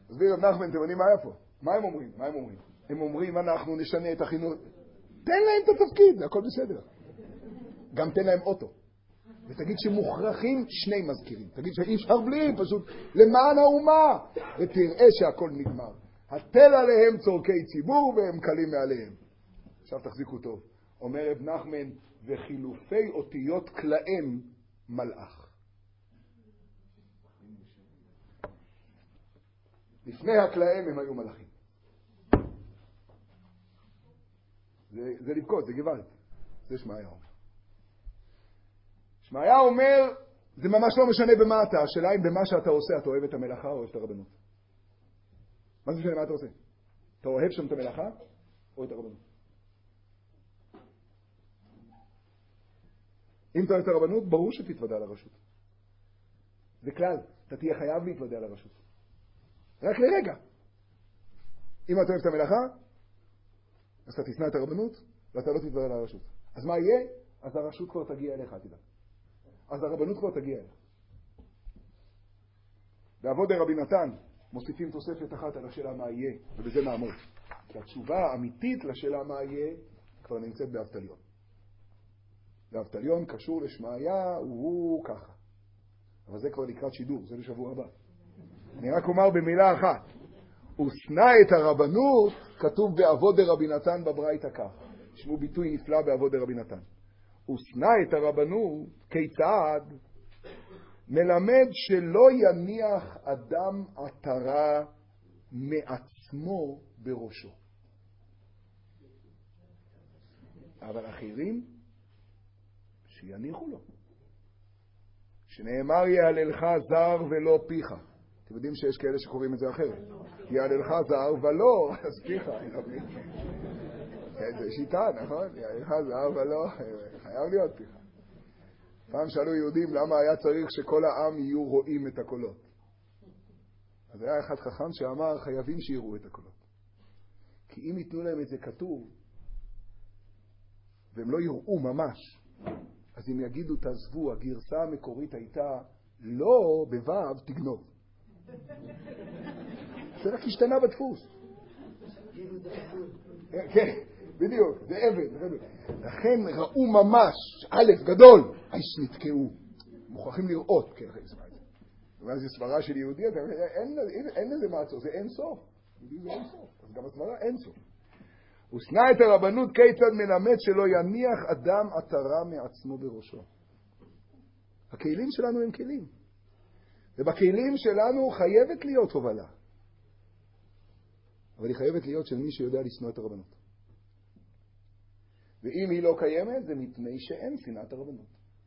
תסביר, נחמן, אתם יודעים מה היה פה? מה הם אומרים? הם אומרים, אנחנו נשנה את החינוך. תן להם את התפקיד, זה הכל בסדר. גם תן להם אוטו. ותגיד שמוכרחים 2 מזכירים. תגיד שאי אפשר בלי, פשוט למען האומה. ותראה שהכל נגמר. הטל עליהם צורכי ציבור והם קלים מעליהם. עכשיו תחזיקו טוב. אומר רב נחמן, וחילופי אותיות כלאם מלאך. לפני הכלאם הם היו מלאכים. זה לבכות, זה גוואלד. זה שמעיה אומר. שמעיה אומר, זה ממש לא משנה במה אתה. השאלה אם במה שאתה עושה אתה אוהב את המלאכה או אוהב את הרבנות. מה זה משנה מה אתה עושה? אתה אוהב שם את המלאכה או את הרבנות? אם אתה אוהב את הרבנות, ברור שתתוודע לרשות. זה כלל, אתה תהיה חייב להתוודע לרשות. רק לרגע. אם אתה אוהב את המלאכה, אז אתה תשנא את הרבנות, ואתה לא תתוודע לרשות. אז מה יהיה? אז הרשות כבר תגיע אליך, תדע. אז הרבנות כבר תגיע אליך. בעבוד רבי נתן מוסיפים תוספת אחת על השאלה מה יהיה, ובזה נעמוד. כי התשובה האמיתית לשאלה מה יהיה כבר נמצאת באבטליון. באבטליון קשור לשמעיה, הוא ככה. אבל זה כבר לקראת שידור, זה לשבוע הבא. אני רק אומר במילה אחת. ושנא את הרבנות, כתוב בעבוד רבי נתן בברייתא כך. תשמעו ביטוי נפלא בעבוד רבי נתן. ושנא את הרבנות, כיצד? מלמד שלא יניח אדם עטרה מעצמו בראשו. אבל אחרים שיניחו לו. שנאמר יעללך זר ולא פיך. אתם יודעים שיש כאלה שקוראים את זה אחרת. יעללך זר ולא, אז פיך. זה שיטה, נכון? יעללך זר ולא, חייב להיות פיך. פעם שאלו יהודים למה היה צריך שכל העם יהיו רואים את הקולות. אז היה אחד חכם שאמר חייבים שיראו את הקולות. כי אם ייתנו להם את זה כתוב, והם לא יראו ממש, אז אם יגידו תעזבו, הגרסה המקורית הייתה לא בו"ב תגנוב. זה רק השתנה בדפוס. כן, בדיוק, זה אבן. לכן ראו ממש, א' גדול, איש נתקעו. מוכרחים לראות, כן, אחרי ספרה. ואז זה סברה של יהודי, אין לזה מעצור, זה אין סוף. זה אין סוף, אז גם הסברה אין סוף. ושנא את הרבנות כיצד מלמד שלא יניח אדם עטרה מעצמו בראשו. הכלים שלנו הם כלים. ובכלים שלנו חייבת להיות הובלה. אבל היא חייבת להיות של מי שיודע לשנוא את הרבנות. ואם היא לא קיימת, זה מפני שאין שנאת הרבנות.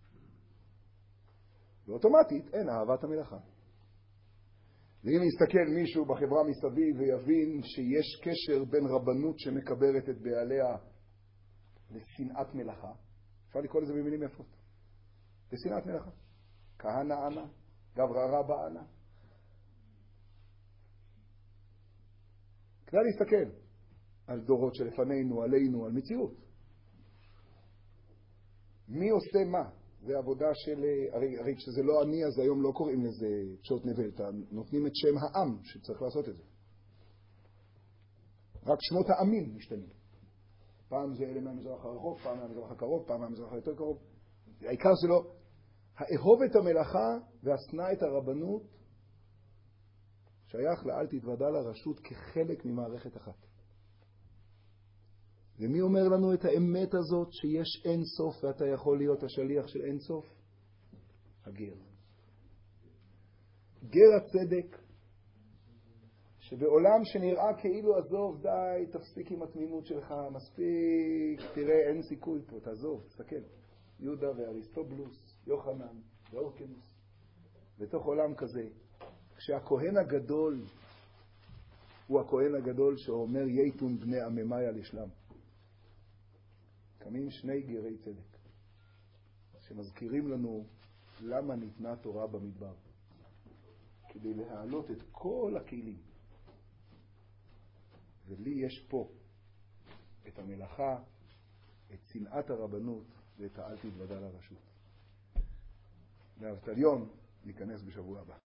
ואוטומטית אין אהבת המלאכה. ואם יסתכל מישהו בחברה מסביב ויבין שיש קשר בין רבנות שמקברת את בעליה לשנאת מלאכה, אפשר לקרוא לזה במילים יפות. לשנאת מלאכה. כהנא אנא, גברא רבא אנא. כדאי להסתכל על דורות שלפנינו, עלינו, על מציאות. מי עושה מה? זה עבודה של, הרי כשזה לא אני, אז היום לא קוראים לזה פשוט נבל, נותנים את שם העם שצריך לעשות את זה. רק שמות העמים משתנים. פעם זה אלה מהמזרח הרחוק, פעם מהמזרח הקרוב, פעם מהמזרח היותר קרוב. העיקר שלו, האהוב את המלאכה והשנא את הרבנות, שייך לאל תתוודע לרשות כחלק ממערכת אחת. ומי אומר לנו את האמת הזאת שיש אין סוף ואתה יכול להיות השליח של אין סוף? הגר. גר הצדק, שבעולם שנראה כאילו עזוב די, תפסיק עם התמימות שלך, מספיק, תראה אין סיכוי פה, תעזוב, תסתכל. יהודה ואריסטובלוס, יוחנן ואורקנוס, בתוך עולם כזה, כשהכהן הגדול הוא הכהן הגדול שאומר ייתון בני עממיה לשלם. קמים שני גרי צדק שמזכירים לנו למה ניתנה תורה במדבר, כדי להעלות את כל הכלים. ולי יש פה את המלאכה, את שנאת הרבנות ואת האל תתוודע לרשות. לאבטליון ניכנס בשבוע הבא.